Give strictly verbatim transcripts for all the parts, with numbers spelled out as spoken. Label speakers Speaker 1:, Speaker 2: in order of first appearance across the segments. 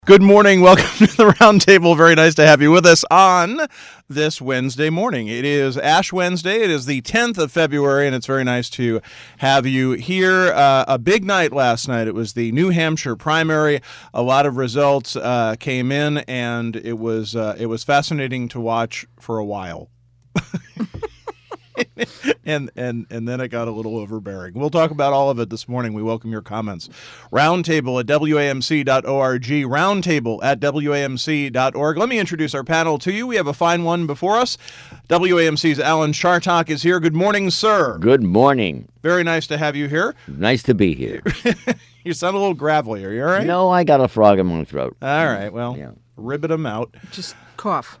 Speaker 1: Good morning. Welcome to the Roundtable. Very nice to have you with us on this Wednesday morning. It is Ash Wednesday. It is the tenth of February, and it's very nice to have you here. Uh, a big night last night. It was the New Hampshire primary. A lot of results uh, came in, and it was uh, it was fascinating to watch for a while. and and and then it got a little overbearing. We'll talk about all of it this morning. We welcome your comments. Roundtable at W A M C dot org. Roundtable at W A M C dot org. Let me introduce our panel to you. We have a fine one before us. W A M C's Alan Chartock is here. Good morning, sir.
Speaker 2: Good morning.
Speaker 1: Very nice to have you here.
Speaker 2: Nice to be here.
Speaker 1: You sound a little gravelly. Are you all right?
Speaker 2: No, I got a frog in my throat.
Speaker 1: All right. Well,
Speaker 2: Yeah.
Speaker 1: ribbit him out.
Speaker 3: Just cough.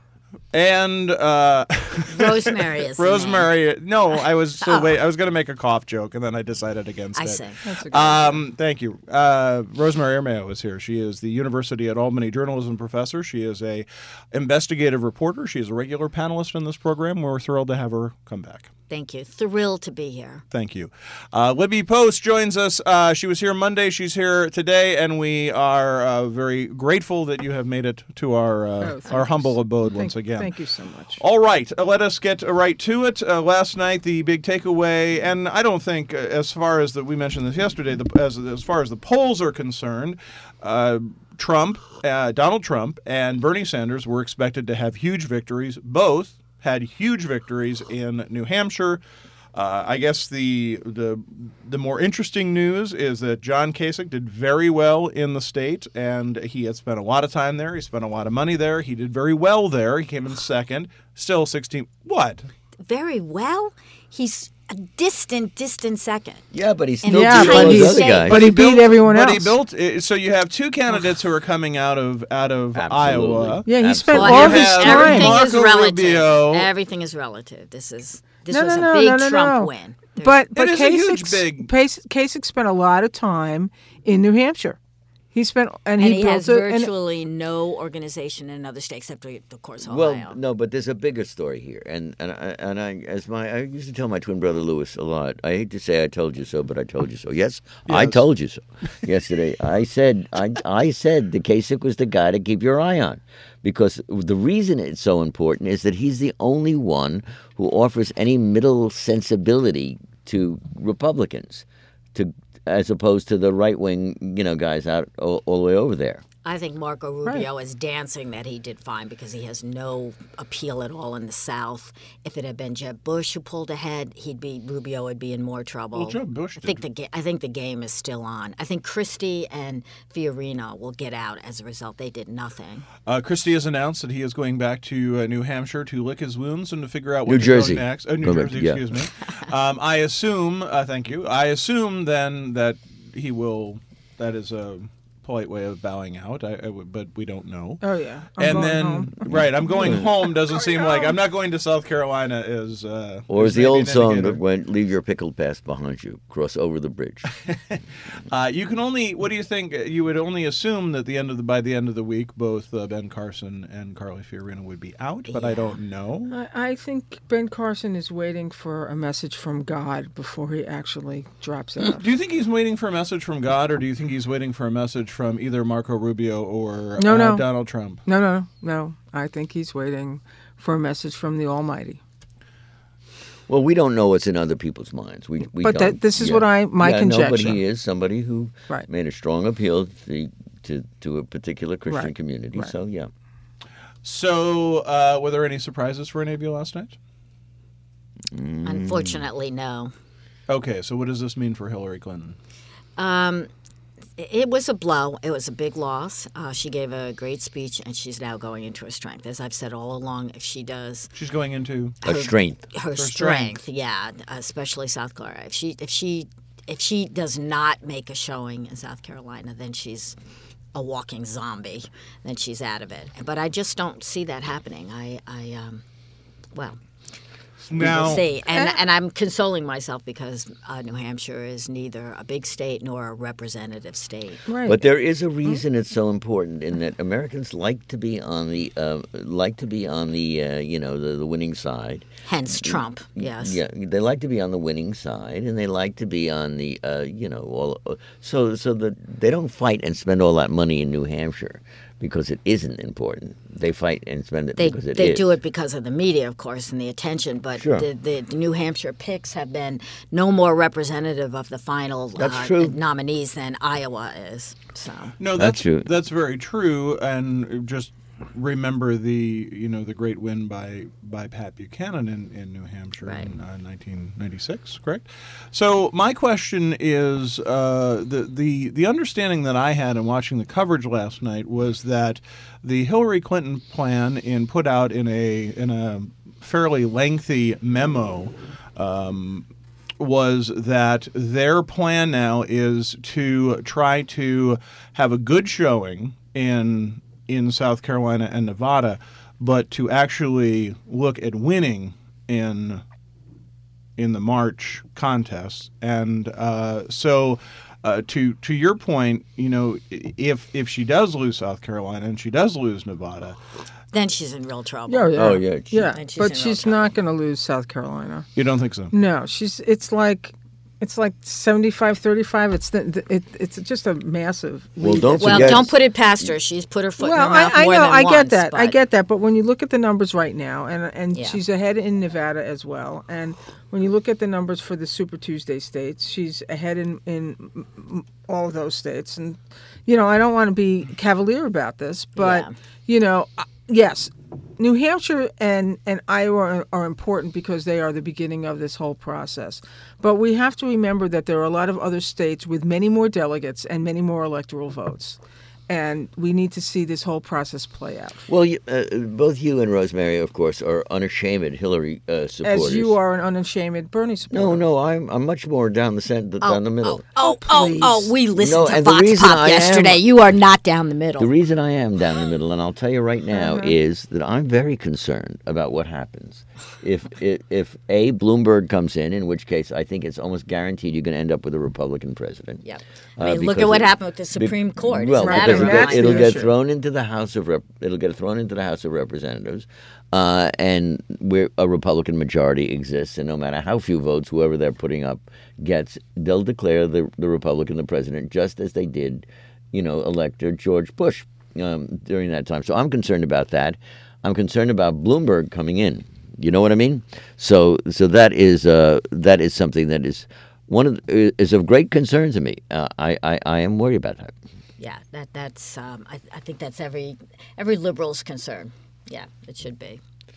Speaker 1: And uh,
Speaker 4: Rosemary is the name.
Speaker 1: Rosemary. No, I was so
Speaker 4: Oh.
Speaker 1: wait. I was going to make a cough joke, and then I decided against
Speaker 4: I
Speaker 1: it.
Speaker 4: see.
Speaker 3: That's a good
Speaker 1: Um, thank you. Uh, Rosemary Armao is here. She is the University at Albany journalism professor. She is a investigative reporter. She is a regular panelist in this program. We're thrilled to have her come back.
Speaker 4: Thank you. Thrilled to be here.
Speaker 1: Thank you. Uh, Libby Post joins us. Uh, she was here Monday. She's here today, and we are uh, very grateful that you have made it to our uh,
Speaker 3: Oh, thank
Speaker 1: our
Speaker 3: you.
Speaker 1: humble abode
Speaker 3: Thank,
Speaker 1: once again.
Speaker 3: Thank you so much.
Speaker 1: All right, uh, let us get uh, right to it. Uh, last night, the big takeaway, and I don't think, uh, as far as the, we mentioned this yesterday, the, as as far as the polls are concerned, uh, Trump, uh, Donald Trump, and Bernie Sanders were expected to have huge victories. Both had huge victories in New Hampshire. Uh, I guess the the the more interesting news is that John Kasich did very well in the state, and he had spent a lot of time there. He spent a lot of money there. He did very well there. He came in second, still sixteen. What?
Speaker 4: Very well. He's a distant, distant second.
Speaker 2: Yeah, but he still
Speaker 4: And
Speaker 3: Yeah,
Speaker 2: beat
Speaker 3: but
Speaker 2: all those
Speaker 3: he's-
Speaker 2: other guys.
Speaker 3: but he beat everyone
Speaker 1: but
Speaker 3: else.
Speaker 1: he built. uh, So you have two candidates who are coming out of out of
Speaker 2: Absolutely.
Speaker 1: Iowa.
Speaker 3: Yeah, he spent
Speaker 2: Absolutely.
Speaker 3: all
Speaker 1: You
Speaker 3: of his
Speaker 1: have
Speaker 3: time.
Speaker 4: Everything is
Speaker 1: Marco
Speaker 4: relative.
Speaker 1: Rubio.
Speaker 4: Everything is relative. This is this
Speaker 3: No,
Speaker 4: was
Speaker 3: no,
Speaker 4: a
Speaker 3: no,
Speaker 4: big
Speaker 3: no, no,
Speaker 4: Trump
Speaker 3: no.
Speaker 4: win. There's-
Speaker 3: But but
Speaker 1: is a huge
Speaker 3: Kasich's-
Speaker 1: big-
Speaker 3: Pas- Kasich spent a lot of time in New Hampshire. He spent and he,
Speaker 4: and he
Speaker 3: built
Speaker 4: has
Speaker 3: a, and-
Speaker 4: virtually no organization in another states except, of course, Ohio.
Speaker 2: Well, no, but there's a bigger story here, and and I, and I, as my, I used to tell my twin brother Lewis a lot. I hate to say I told you so, but I told you so. Yes, I
Speaker 1: Yes.
Speaker 2: told you so. Yesterday, I said, I, I said the Kasich was the guy to keep your eye on, because the reason it's so important is that he's the only one who offers any middle sensibility to Republicans, to as opposed to the right wing, you know, guys out all, all the way over there.
Speaker 4: I think Marco Rubio is dancing that he did fine because he has no appeal at all in the South. If it had been Jeb Bush who pulled ahead, he'd be Rubio would be in more trouble.
Speaker 1: Well, Jeb Bush
Speaker 4: I think
Speaker 1: did.
Speaker 4: the ga- I think the game is still on. I think Christie and Fiorina will get out as a result. They did nothing.
Speaker 1: Uh, Christie has announced that he is going back to uh, New Hampshire to lick his wounds and to figure out what
Speaker 2: New
Speaker 1: to
Speaker 2: Jersey.
Speaker 1: go next. Oh, New
Speaker 2: Go back,
Speaker 1: Jersey,
Speaker 2: yeah.
Speaker 1: excuse me. Um, I assume. Uh, thank you. I assume then that he will. That is a polite way of bowing out. I, I would- but we don't know.
Speaker 3: oh yeah, I'm
Speaker 1: and
Speaker 3: going
Speaker 1: then,
Speaker 3: home.
Speaker 1: right, I'm going home doesn't seem like I'm not going to South Carolina is. Uh,
Speaker 2: Or
Speaker 1: is
Speaker 2: as the
Speaker 1: maybe
Speaker 2: old
Speaker 1: an
Speaker 2: song
Speaker 1: indicator.
Speaker 2: that went, leave your pickled past behind you, cross over the bridge.
Speaker 1: Uh, you can only. What do you think? You would only assume that the end of the by the end of the week, both uh, Ben Carson and Carly Fiorina would be out, but I don't know.
Speaker 3: I, I think Ben Carson is waiting for a message from God before he actually drops out.
Speaker 1: Do you think he's waiting for a message from God, or do you think he's waiting for a message from either Marco Rubio or
Speaker 3: No,
Speaker 1: uh,
Speaker 3: no.
Speaker 1: Donald Trump?
Speaker 3: No, no, no. I think he's waiting for a message from the Almighty.
Speaker 2: Well, we don't know what's in other people's minds. We, we
Speaker 3: But
Speaker 2: don't.
Speaker 3: that- this is what I- my
Speaker 2: yeah, No, but
Speaker 3: conjecture.
Speaker 2: he is somebody who
Speaker 3: Right.
Speaker 2: made a strong appeal to to, to a particular Christian
Speaker 3: Right.
Speaker 2: community.
Speaker 3: Right.
Speaker 2: So yeah,
Speaker 1: So, uh, were there any surprises for any of you last night?
Speaker 2: Mm.
Speaker 4: Unfortunately, no.
Speaker 1: Okay, so what does this mean for Hillary Clinton?
Speaker 4: Um, it was a blow. It was a big loss. Uh, she gave a great speech, and she's now going into her strength. As I've said all along, if she does
Speaker 1: She's going into.
Speaker 2: a strength.
Speaker 4: her
Speaker 1: strength.
Speaker 4: strength, yeah, especially South Carolina. If she if she if she does not make a showing in South Carolina, then she's a walking zombie. Then she's out of it. But I just don't see that happening. I I um, well.
Speaker 1: Now,
Speaker 4: We'll see. And, and I'm consoling myself because uh, New Hampshire is neither a big state nor a representative state.
Speaker 3: Right.
Speaker 2: But there is a reason it's so important in that Americans like to be on the uh, like to be on the uh, you know the, the winning side.
Speaker 4: Hence Trump, yes.
Speaker 2: Yeah, they like to be on the winning side, and they like to be on the uh, you know all. So so that they don't fight and spend all that money in New Hampshire because it isn't important. They fight and spend it
Speaker 4: They
Speaker 2: because it
Speaker 4: they
Speaker 2: is.
Speaker 4: do it because of the media, of course, and the attention. But
Speaker 2: Sure.
Speaker 4: the, the, the New Hampshire picks have been no more representative of the final
Speaker 2: That's
Speaker 4: uh,
Speaker 2: true.
Speaker 4: nominees than Iowa is. So
Speaker 1: No,
Speaker 2: That's
Speaker 1: that's
Speaker 2: true.
Speaker 1: that's very true. And just remember the you know the great win by by Pat Buchanan in, in New Hampshire
Speaker 4: Right.
Speaker 1: in uh, nineteen ninety-six, correct? So my question is uh, the the the understanding that I had in watching the coverage last night was that the Hillary Clinton plan in put out in a in a fairly lengthy memo. Um, was that their plan now is to try to have a good showing in in South Carolina and Nevada, but to actually look at winning in in the March contest. And uh, so uh, to to your point, you know, if if she does lose South Carolina and she does lose Nevada,
Speaker 4: then she's in real trouble.
Speaker 3: Yeah, yeah.
Speaker 2: Oh, yeah.
Speaker 3: Yeah,
Speaker 4: And she's
Speaker 3: but
Speaker 4: in real
Speaker 3: she's
Speaker 4: trouble.
Speaker 3: not going to lose South Carolina.
Speaker 1: you don't think so?
Speaker 3: No, she's. It's like, it's like seventy-five thirty-five. It's the, the it, it's just a massive.
Speaker 2: Well,
Speaker 3: lead.
Speaker 2: don't
Speaker 4: Well,
Speaker 2: forget-
Speaker 4: don't put it past her. She's put her foot
Speaker 3: Well,
Speaker 4: in her mouth
Speaker 3: I, I
Speaker 4: more
Speaker 3: know,
Speaker 4: than
Speaker 3: I
Speaker 4: once.
Speaker 3: get that, I
Speaker 4: but-
Speaker 3: get that. But when you look at the numbers right now, and and
Speaker 4: Yeah.
Speaker 3: she's ahead in Nevada as well, and when you look at the numbers for the Super Tuesday states, she's ahead in in m- m- all of those states. And you know, I don't want to be cavalier about this, but
Speaker 4: Yeah.
Speaker 3: you know, uh, yes. New Hampshire and, and Iowa are, are important because they are the beginning of this whole process. But we have to remember that there are a lot of other states with many more delegates and many more electoral votes. And we need to see this whole process play out.
Speaker 2: Well, you, uh, both you and Rosemary, of course, are unashamed Hillary uh, supporters.
Speaker 3: As you are an unashamed Bernie supporter.
Speaker 2: No, no, I'm I'm much more down the center, down the middle.
Speaker 4: Oh, oh,
Speaker 3: please.
Speaker 4: oh, we listened
Speaker 2: No,
Speaker 4: to
Speaker 2: and the
Speaker 4: Vox
Speaker 2: reason
Speaker 4: Pop
Speaker 2: I am-
Speaker 4: yesterday. You are not down the middle.
Speaker 2: The reason I am down the middle, and I'll tell you right now,
Speaker 3: Uh-huh.
Speaker 2: is that I'm very concerned about what happens if, if if a Bloomberg comes in, in which case I think it's almost guaranteed you're going to end up with a Republican president.
Speaker 4: Yep.
Speaker 2: Uh,
Speaker 4: I mean, look
Speaker 2: because
Speaker 4: at what
Speaker 2: it-
Speaker 4: happened with the
Speaker 2: be-
Speaker 4: Supreme Court.
Speaker 2: Well,
Speaker 4: Isn't that
Speaker 2: because
Speaker 4: a
Speaker 2: it'll,
Speaker 3: That's
Speaker 2: get,
Speaker 3: the
Speaker 2: it'll get
Speaker 3: issue.
Speaker 2: thrown into the House of Rep, it'll get thrown into the House of Representatives, uh, and where a Republican majority exists, and no matter how few votes whoever they're putting up gets, they'll declare the the Republican the president, just as they did, you know, elect George Bush um, during that time. So I'm concerned about that. I'm concerned about Bloomberg coming in. You know what I mean? So so that is uh, that is something that is one of the, is of great concern to me. Uh, I, I I am worried about that.
Speaker 4: Yeah, that that's. Um, I, I think that's every every liberal's concern. Yeah, it should be.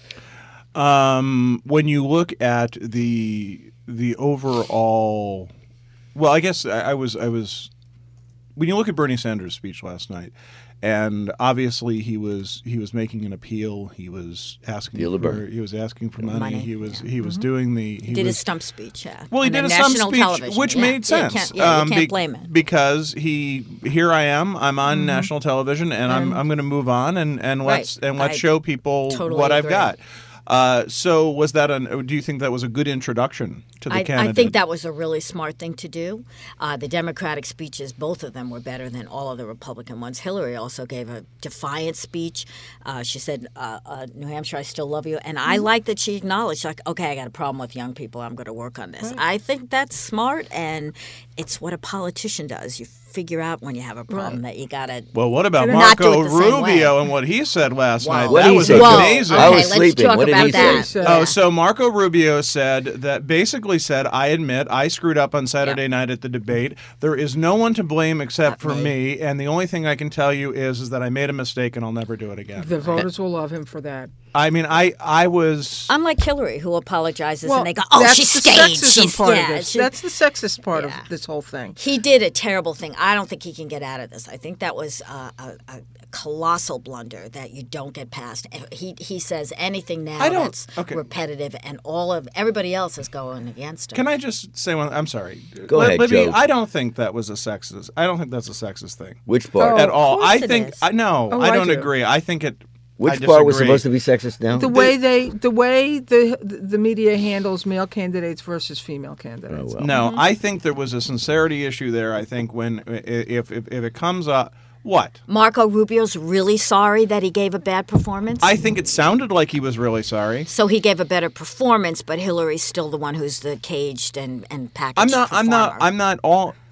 Speaker 1: Um, when you look at the the overall, well, I guess I, I was I was when you look at Bernie Sanders' speech last night, and obviously he was he was making an appeal. He was asking
Speaker 2: Deal of
Speaker 1: for
Speaker 2: Bernie.
Speaker 1: he was asking for money.
Speaker 4: Money,
Speaker 1: He was
Speaker 4: yeah.
Speaker 1: he was doing the he
Speaker 4: He did
Speaker 1: was,
Speaker 4: his stump speech. Yeah.
Speaker 1: well, he
Speaker 4: on
Speaker 1: did
Speaker 4: the
Speaker 1: a some
Speaker 4: national
Speaker 1: speech,
Speaker 4: television.
Speaker 1: which
Speaker 4: Yeah,
Speaker 1: made
Speaker 4: yeah, you
Speaker 1: sense.
Speaker 4: can't- yeah, you
Speaker 1: um,
Speaker 4: can't
Speaker 1: be-
Speaker 4: blame it.
Speaker 1: because he here I am. I'm on national television, and I'm I'm going to move on and and let's
Speaker 4: Right.
Speaker 1: and let's
Speaker 4: I
Speaker 1: show people
Speaker 4: totally
Speaker 1: what I've
Speaker 4: agree.
Speaker 1: got. Uh, so was that an? Do you think that was a good introduction to the
Speaker 4: I,
Speaker 1: candidate?
Speaker 4: I think that was a really smart thing to do. Uh, the Democratic speeches, both of them, were better than all of the Republican ones. Hillary also gave a defiant speech. Uh, she said, uh, uh, "New Hampshire, I still love you," and I like that she acknowledged, like, "Okay, I got a problem with young people. I'm going to work on this." I think that's smart, and it's what a politician does. You figure out when you have a problem that you got to.
Speaker 1: Well, what about
Speaker 3: And
Speaker 4: not do
Speaker 1: Marco
Speaker 4: it the same
Speaker 1: Rubio
Speaker 4: way.
Speaker 1: and what he said last
Speaker 4: Wow.
Speaker 1: night?
Speaker 2: What
Speaker 1: that
Speaker 2: did he
Speaker 1: was
Speaker 2: say?
Speaker 4: Whoa.
Speaker 1: amazing.
Speaker 2: I
Speaker 4: Okay,
Speaker 2: was
Speaker 4: let's
Speaker 2: sleeping.
Speaker 4: talk
Speaker 2: What did
Speaker 4: about
Speaker 2: he
Speaker 4: that.
Speaker 2: say?
Speaker 1: Oh, so Marco Rubio said that basically said, I admit I screwed up on Saturday
Speaker 4: Yep.
Speaker 1: night at the debate. There is no one to blame except
Speaker 4: Not
Speaker 1: for
Speaker 4: me.
Speaker 1: me. And the only thing I can tell you is, is that I made a mistake and I'll never do it again.
Speaker 3: The voters will love him for that.
Speaker 1: I mean, I, I was.
Speaker 4: Unlike Hillary, who apologizes
Speaker 3: Well,
Speaker 4: and they go, "Oh,
Speaker 3: that's
Speaker 4: she's
Speaker 3: the
Speaker 4: staged."
Speaker 3: sexism
Speaker 4: She's
Speaker 3: part
Speaker 4: yeah,
Speaker 3: of this.
Speaker 4: she-
Speaker 3: That's the sexist part
Speaker 4: Yeah.
Speaker 3: of this whole thing.
Speaker 4: He did a terrible thing. I don't think he can get out of this. I think that was uh, a, a colossal blunder that you don't get past. He he says anything now
Speaker 1: I don't-
Speaker 4: that's
Speaker 1: okay.
Speaker 4: repetitive, and all of everybody else is going against him.
Speaker 1: Can I just say one? I'm sorry.
Speaker 2: Go
Speaker 1: Li-
Speaker 2: ahead,
Speaker 1: Libby,
Speaker 2: Joe.
Speaker 1: I don't think that was a sexist. I don't think that's a sexist thing
Speaker 2: Which part?
Speaker 3: Oh,
Speaker 1: at all.
Speaker 4: course
Speaker 1: I
Speaker 4: it
Speaker 1: think
Speaker 4: is.
Speaker 1: I no.
Speaker 3: Oh,
Speaker 1: I
Speaker 3: I
Speaker 1: don't
Speaker 3: do.
Speaker 1: agree. I think it.
Speaker 2: Which
Speaker 1: I
Speaker 2: part was
Speaker 1: disagree.
Speaker 2: supposed to be sexist now?
Speaker 3: The way they, the way the the media handles male candidates versus female candidates.
Speaker 2: Oh, well.
Speaker 1: No, I think there was a sincerity issue there. I think when i- if if, if it comes up, what?
Speaker 4: Marco Rubio's really sorry that he gave a bad performance.
Speaker 1: I think it sounded like he was really sorry.
Speaker 4: so he gave a better performance, but Hillary's still the one who's the caged and and packaged.
Speaker 1: I'm not. I'm not.
Speaker 4: performer.
Speaker 1: I'm not all.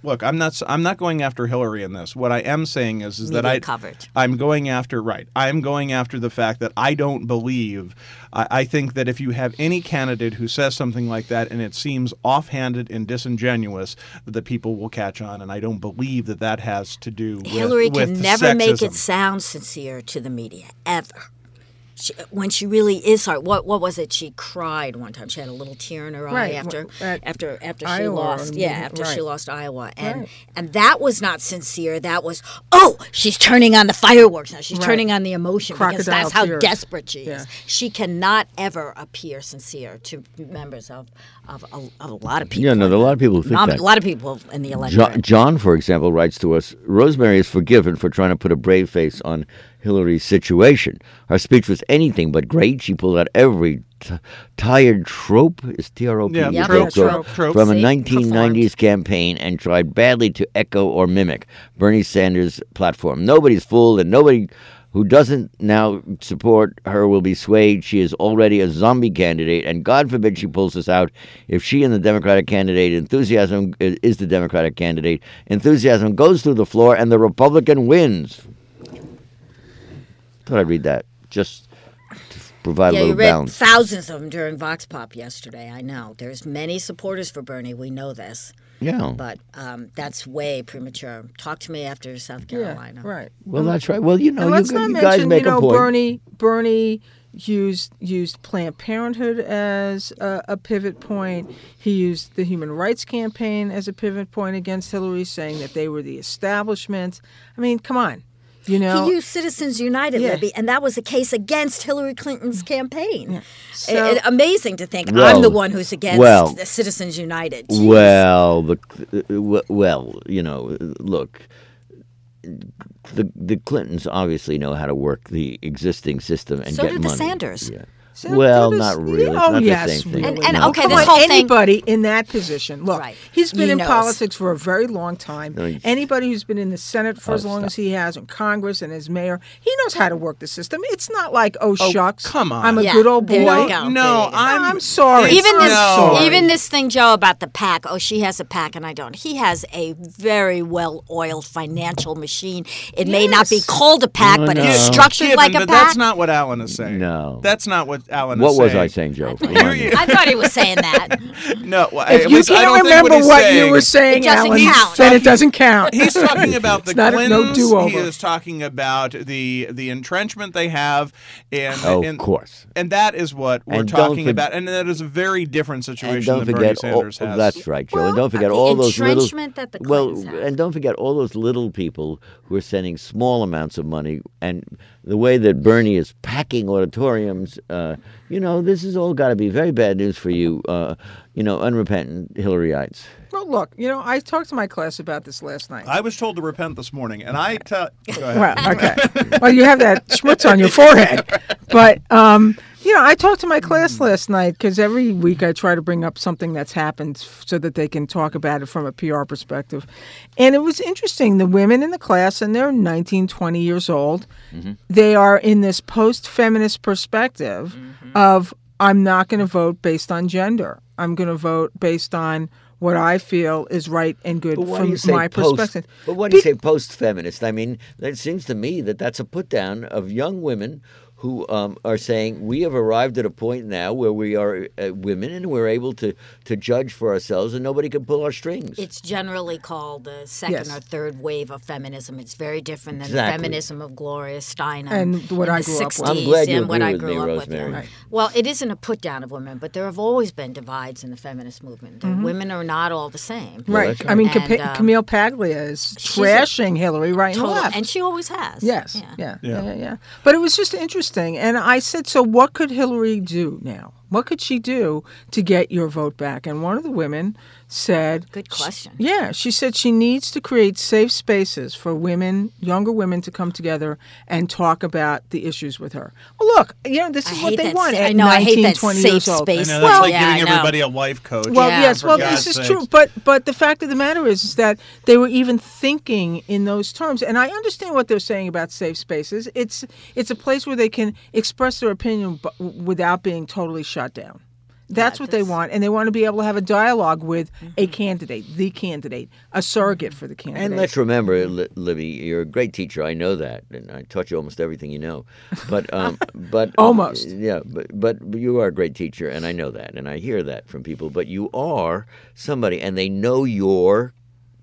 Speaker 1: look, I'm not. I'm not going after Hillary in this. What I am saying is, is that
Speaker 4: Media
Speaker 1: I.
Speaker 4: coverage.
Speaker 1: I'm going after right. I'm going after the fact that I don't believe. I, I think that if you have any candidate who says something like that and it seems offhanded and disingenuous, that the people will catch on. And I don't believe that that has to do with
Speaker 4: Hillary
Speaker 1: with
Speaker 4: can never make
Speaker 1: sexism.
Speaker 4: it sound sincere to the media, ever. She, when she really is hard. What what was it? She cried one time. She had a little tear in her
Speaker 3: Right.
Speaker 4: eye after
Speaker 3: At
Speaker 4: after after she
Speaker 3: Iowa,
Speaker 4: lost.
Speaker 3: or-
Speaker 4: Yeah, after she
Speaker 3: right.
Speaker 4: lost Iowa, and
Speaker 3: Right.
Speaker 4: and that was not sincere. That was oh, she's turning on the fireworks now. She's
Speaker 3: Right.
Speaker 4: turning on the emotion because
Speaker 3: Crocodile
Speaker 4: that's how
Speaker 3: tears.
Speaker 4: desperate she is.
Speaker 3: Yeah.
Speaker 4: She cannot ever appear sincere to members of of, of, of a lot of people.
Speaker 2: Yeah, no, there are a lot of people who think
Speaker 4: Nom-
Speaker 2: that.
Speaker 4: A lot of people in the
Speaker 2: John,
Speaker 4: electorate.
Speaker 2: John, for example, writes to us, Rosemary is forgiven for trying to put a brave face on Hillary's situation. Her speech was anything but great. She pulled out every t- tired trope, is T R O P,
Speaker 1: Yeah,
Speaker 4: Yep.
Speaker 1: trope,
Speaker 4: Yeah,
Speaker 1: trope, trope.
Speaker 2: from a
Speaker 4: See?
Speaker 2: nineteen nineties campaign and tried badly to echo or mimic Bernie Sanders' platform. Nobody's fooled, and nobody who doesn't now support her will be swayed. She is already a zombie candidate, and God forbid she pulls us out. If she and the Democratic candidate, enthusiasm is the Democratic candidate, enthusiasm goes through the floor, and the Republican wins. Thought I'd read that, just to provide
Speaker 4: Yeah,
Speaker 2: a
Speaker 4: you
Speaker 2: little
Speaker 4: read
Speaker 2: balance.
Speaker 4: thousands of them during Vox Pop yesterday. I know. There's many supporters for Bernie. We know this.
Speaker 2: Yeah.
Speaker 4: But um, that's way premature. Talk to me after South
Speaker 3: Yeah,
Speaker 4: Carolina.
Speaker 3: right.
Speaker 2: Well, that's right. Well, you know,
Speaker 3: And
Speaker 2: you,
Speaker 3: let's not
Speaker 2: you
Speaker 3: mention,
Speaker 2: guys make
Speaker 3: you know,
Speaker 2: a point.
Speaker 3: Bernie. Bernie used used Planned Parenthood as a, a pivot point. He used the Human Rights Campaign as a pivot point against Hillary, saying that they were the establishment. I mean, come on, you know.
Speaker 4: He used Citizens United,
Speaker 3: Yeah.
Speaker 4: Libby, and that was a case against Hillary Clinton's campaign.
Speaker 3: So-
Speaker 4: I- I- amazing to think
Speaker 2: Well,
Speaker 4: I'm the one who's against
Speaker 2: well,
Speaker 4: the Citizens United. Jeez.
Speaker 2: Well, the uh, well, you know, look, the the Clintons obviously know how to work the existing system and
Speaker 4: So
Speaker 2: get
Speaker 4: did the
Speaker 2: money.
Speaker 4: Sanders.
Speaker 2: Yeah.
Speaker 3: So
Speaker 2: well,
Speaker 3: that is-
Speaker 2: not really. It's
Speaker 3: Oh,
Speaker 2: not
Speaker 3: yes,
Speaker 2: the same thing.
Speaker 3: really.
Speaker 4: And- and
Speaker 3: No,
Speaker 4: okay,
Speaker 3: come
Speaker 4: this
Speaker 3: on,
Speaker 4: whole thing-
Speaker 3: anybody in that position. Look,
Speaker 4: Right.
Speaker 3: he's been
Speaker 4: He
Speaker 3: in
Speaker 4: knows.
Speaker 3: politics for a very long time.
Speaker 2: No, he's-
Speaker 3: Anybody who's been in the Senate for
Speaker 2: Oh,
Speaker 3: as long
Speaker 2: stop.
Speaker 3: as he has, in Congress and as mayor, he knows how to work the system. It's not like, oh,
Speaker 1: Oh,
Speaker 3: shucks,
Speaker 1: come on.
Speaker 3: I'm a
Speaker 4: Yeah,
Speaker 3: good old
Speaker 4: there you
Speaker 3: boy.
Speaker 4: go.
Speaker 1: No,
Speaker 4: There
Speaker 1: I'm.
Speaker 3: I'm sorry.
Speaker 1: it's-
Speaker 4: Even this,
Speaker 1: no.
Speaker 4: even this thing, Joe, about the PAC. Oh, she has a PAC and I don't. He has a very well-oiled financial machine. It may not be
Speaker 3: Yes.
Speaker 4: called a PAC,
Speaker 2: No,
Speaker 4: but
Speaker 2: no.
Speaker 4: it's
Speaker 2: Yeah,
Speaker 4: structured
Speaker 1: Gibbon,
Speaker 4: like a
Speaker 1: but
Speaker 4: PAC.
Speaker 1: that's not what Alan is saying.
Speaker 2: No.
Speaker 1: That's not what Alan
Speaker 2: What
Speaker 1: is
Speaker 2: was
Speaker 1: saying.
Speaker 2: I saying, Joe?
Speaker 1: You're- you-
Speaker 4: I thought he was saying that.
Speaker 1: No, well,
Speaker 3: If
Speaker 1: at
Speaker 3: you
Speaker 1: least I
Speaker 3: can't
Speaker 1: don't think
Speaker 3: remember
Speaker 1: he's
Speaker 3: what
Speaker 1: saying.
Speaker 3: you were saying,
Speaker 4: It doesn't
Speaker 3: Alan,
Speaker 4: count.
Speaker 3: then it doesn't count.
Speaker 1: He's talking about the
Speaker 3: It's not a- no
Speaker 1: Clintons.
Speaker 3: do-over.
Speaker 1: He is talking about the the entrenchment they have, and
Speaker 2: Oh,
Speaker 1: and,
Speaker 2: of course.
Speaker 1: and that is what we're
Speaker 2: And don't
Speaker 1: talking
Speaker 2: forg-
Speaker 1: about, and that is a very different
Speaker 2: And
Speaker 1: situation
Speaker 2: don't
Speaker 1: than
Speaker 2: forget,
Speaker 1: Bernie
Speaker 2: all,
Speaker 1: Sanders has.
Speaker 2: that's right, Joe. and don't forget
Speaker 4: the
Speaker 2: all those little.
Speaker 4: entrenchment that the
Speaker 2: well,
Speaker 4: Clintons have.
Speaker 2: and don't forget all those little people who are sending small amounts of money, and the way that Bernie is packing auditoriums. Uh, you know, this has all got to be very bad news for you. Uh, you know, unrepentant Hillaryites.
Speaker 3: Well, look, you know, I talked to my class about this last night.
Speaker 1: I was told to repent this morning, and I tell. Go ahead.
Speaker 3: Well, okay. Well, you have that schmutz on your forehead. But, um, you know, I talked to my class last night because every week I try to bring up something that's happened so that they can talk about it from a P R perspective. And it was interesting. The women in the class, and they're nineteen, twenty years old,
Speaker 2: Mm-hmm.
Speaker 3: they are in this post-feminist perspective of, I'm not going to vote based on gender. I'm going to vote based on what I feel is right and good
Speaker 2: But why
Speaker 3: from
Speaker 2: do you say
Speaker 3: my
Speaker 2: post,
Speaker 3: perspective.
Speaker 2: But why do you
Speaker 3: Be-
Speaker 2: say post-feminist? I mean, it seems to me that that's a put-down of young women who um, are saying we have arrived at a point now where we are uh, women and we're able to, to judge for ourselves and nobody can pull our strings.
Speaker 4: It's generally called the second
Speaker 3: Yes.
Speaker 4: or third wave of feminism. It's very different than
Speaker 2: Exactly.
Speaker 4: the feminism of Gloria Steinem
Speaker 3: And what
Speaker 4: in
Speaker 3: I
Speaker 4: the
Speaker 3: grew up with.
Speaker 4: sixties
Speaker 2: I'm glad you
Speaker 4: and what
Speaker 2: agree
Speaker 4: I
Speaker 2: with
Speaker 4: grew
Speaker 2: me,
Speaker 4: up
Speaker 2: Rosemary.
Speaker 4: with.
Speaker 2: Right.
Speaker 4: Well, it isn't a put down of women, but there have always been divides in the feminist movement. The Women are not all the same.
Speaker 3: Right.
Speaker 2: that's
Speaker 3: I mean,
Speaker 4: And,
Speaker 3: Cam-
Speaker 4: um,
Speaker 3: Camille Paglia is
Speaker 4: she's a
Speaker 3: trashing Hillary right and
Speaker 4: Total,
Speaker 3: left.
Speaker 4: and she always has.
Speaker 3: yes.
Speaker 4: Yeah.
Speaker 3: Yeah.
Speaker 1: Yeah.
Speaker 3: Yeah. yeah. Yeah. But it was just interesting. And I said, so what could Hillary do now? What could she do to get your vote back? And one of the women said,
Speaker 4: Good question.
Speaker 3: yeah, she said she needs to create safe spaces for women, younger women, to come together and talk about the issues with her. Well, look, you know, this
Speaker 4: I
Speaker 3: is what
Speaker 4: hate
Speaker 3: they
Speaker 4: that
Speaker 3: want
Speaker 4: sa-
Speaker 3: at
Speaker 4: I know, I hate
Speaker 3: nineteen,
Speaker 4: that
Speaker 3: twenty
Speaker 4: safe
Speaker 3: years old.
Speaker 1: I
Speaker 4: space.
Speaker 1: know, that's
Speaker 3: Well,
Speaker 1: like
Speaker 4: yeah,
Speaker 1: giving
Speaker 4: I know.
Speaker 1: everybody a life coach.
Speaker 3: Well,
Speaker 4: Yeah,
Speaker 3: yes,
Speaker 1: for
Speaker 3: well,
Speaker 1: God's
Speaker 3: this is
Speaker 1: sakes.
Speaker 3: true, but but the fact of the matter is, is that they were even thinking in those terms, and I understand what they're saying about safe spaces. It's it's a place where they can express their opinion bu- without being totally shut down. That's
Speaker 4: Yeah,
Speaker 3: what they
Speaker 4: this-
Speaker 3: want, and they want to be able to have a dialogue with a candidate, the candidate, a surrogate for the candidate.
Speaker 2: And let's remember, Li- Libby, you're a great teacher. I know that, and I taught you almost everything you know. But, um, but
Speaker 3: Almost.
Speaker 2: yeah. But but you are a great teacher, and I know that, and I hear that from people. But you are somebody, and they know your,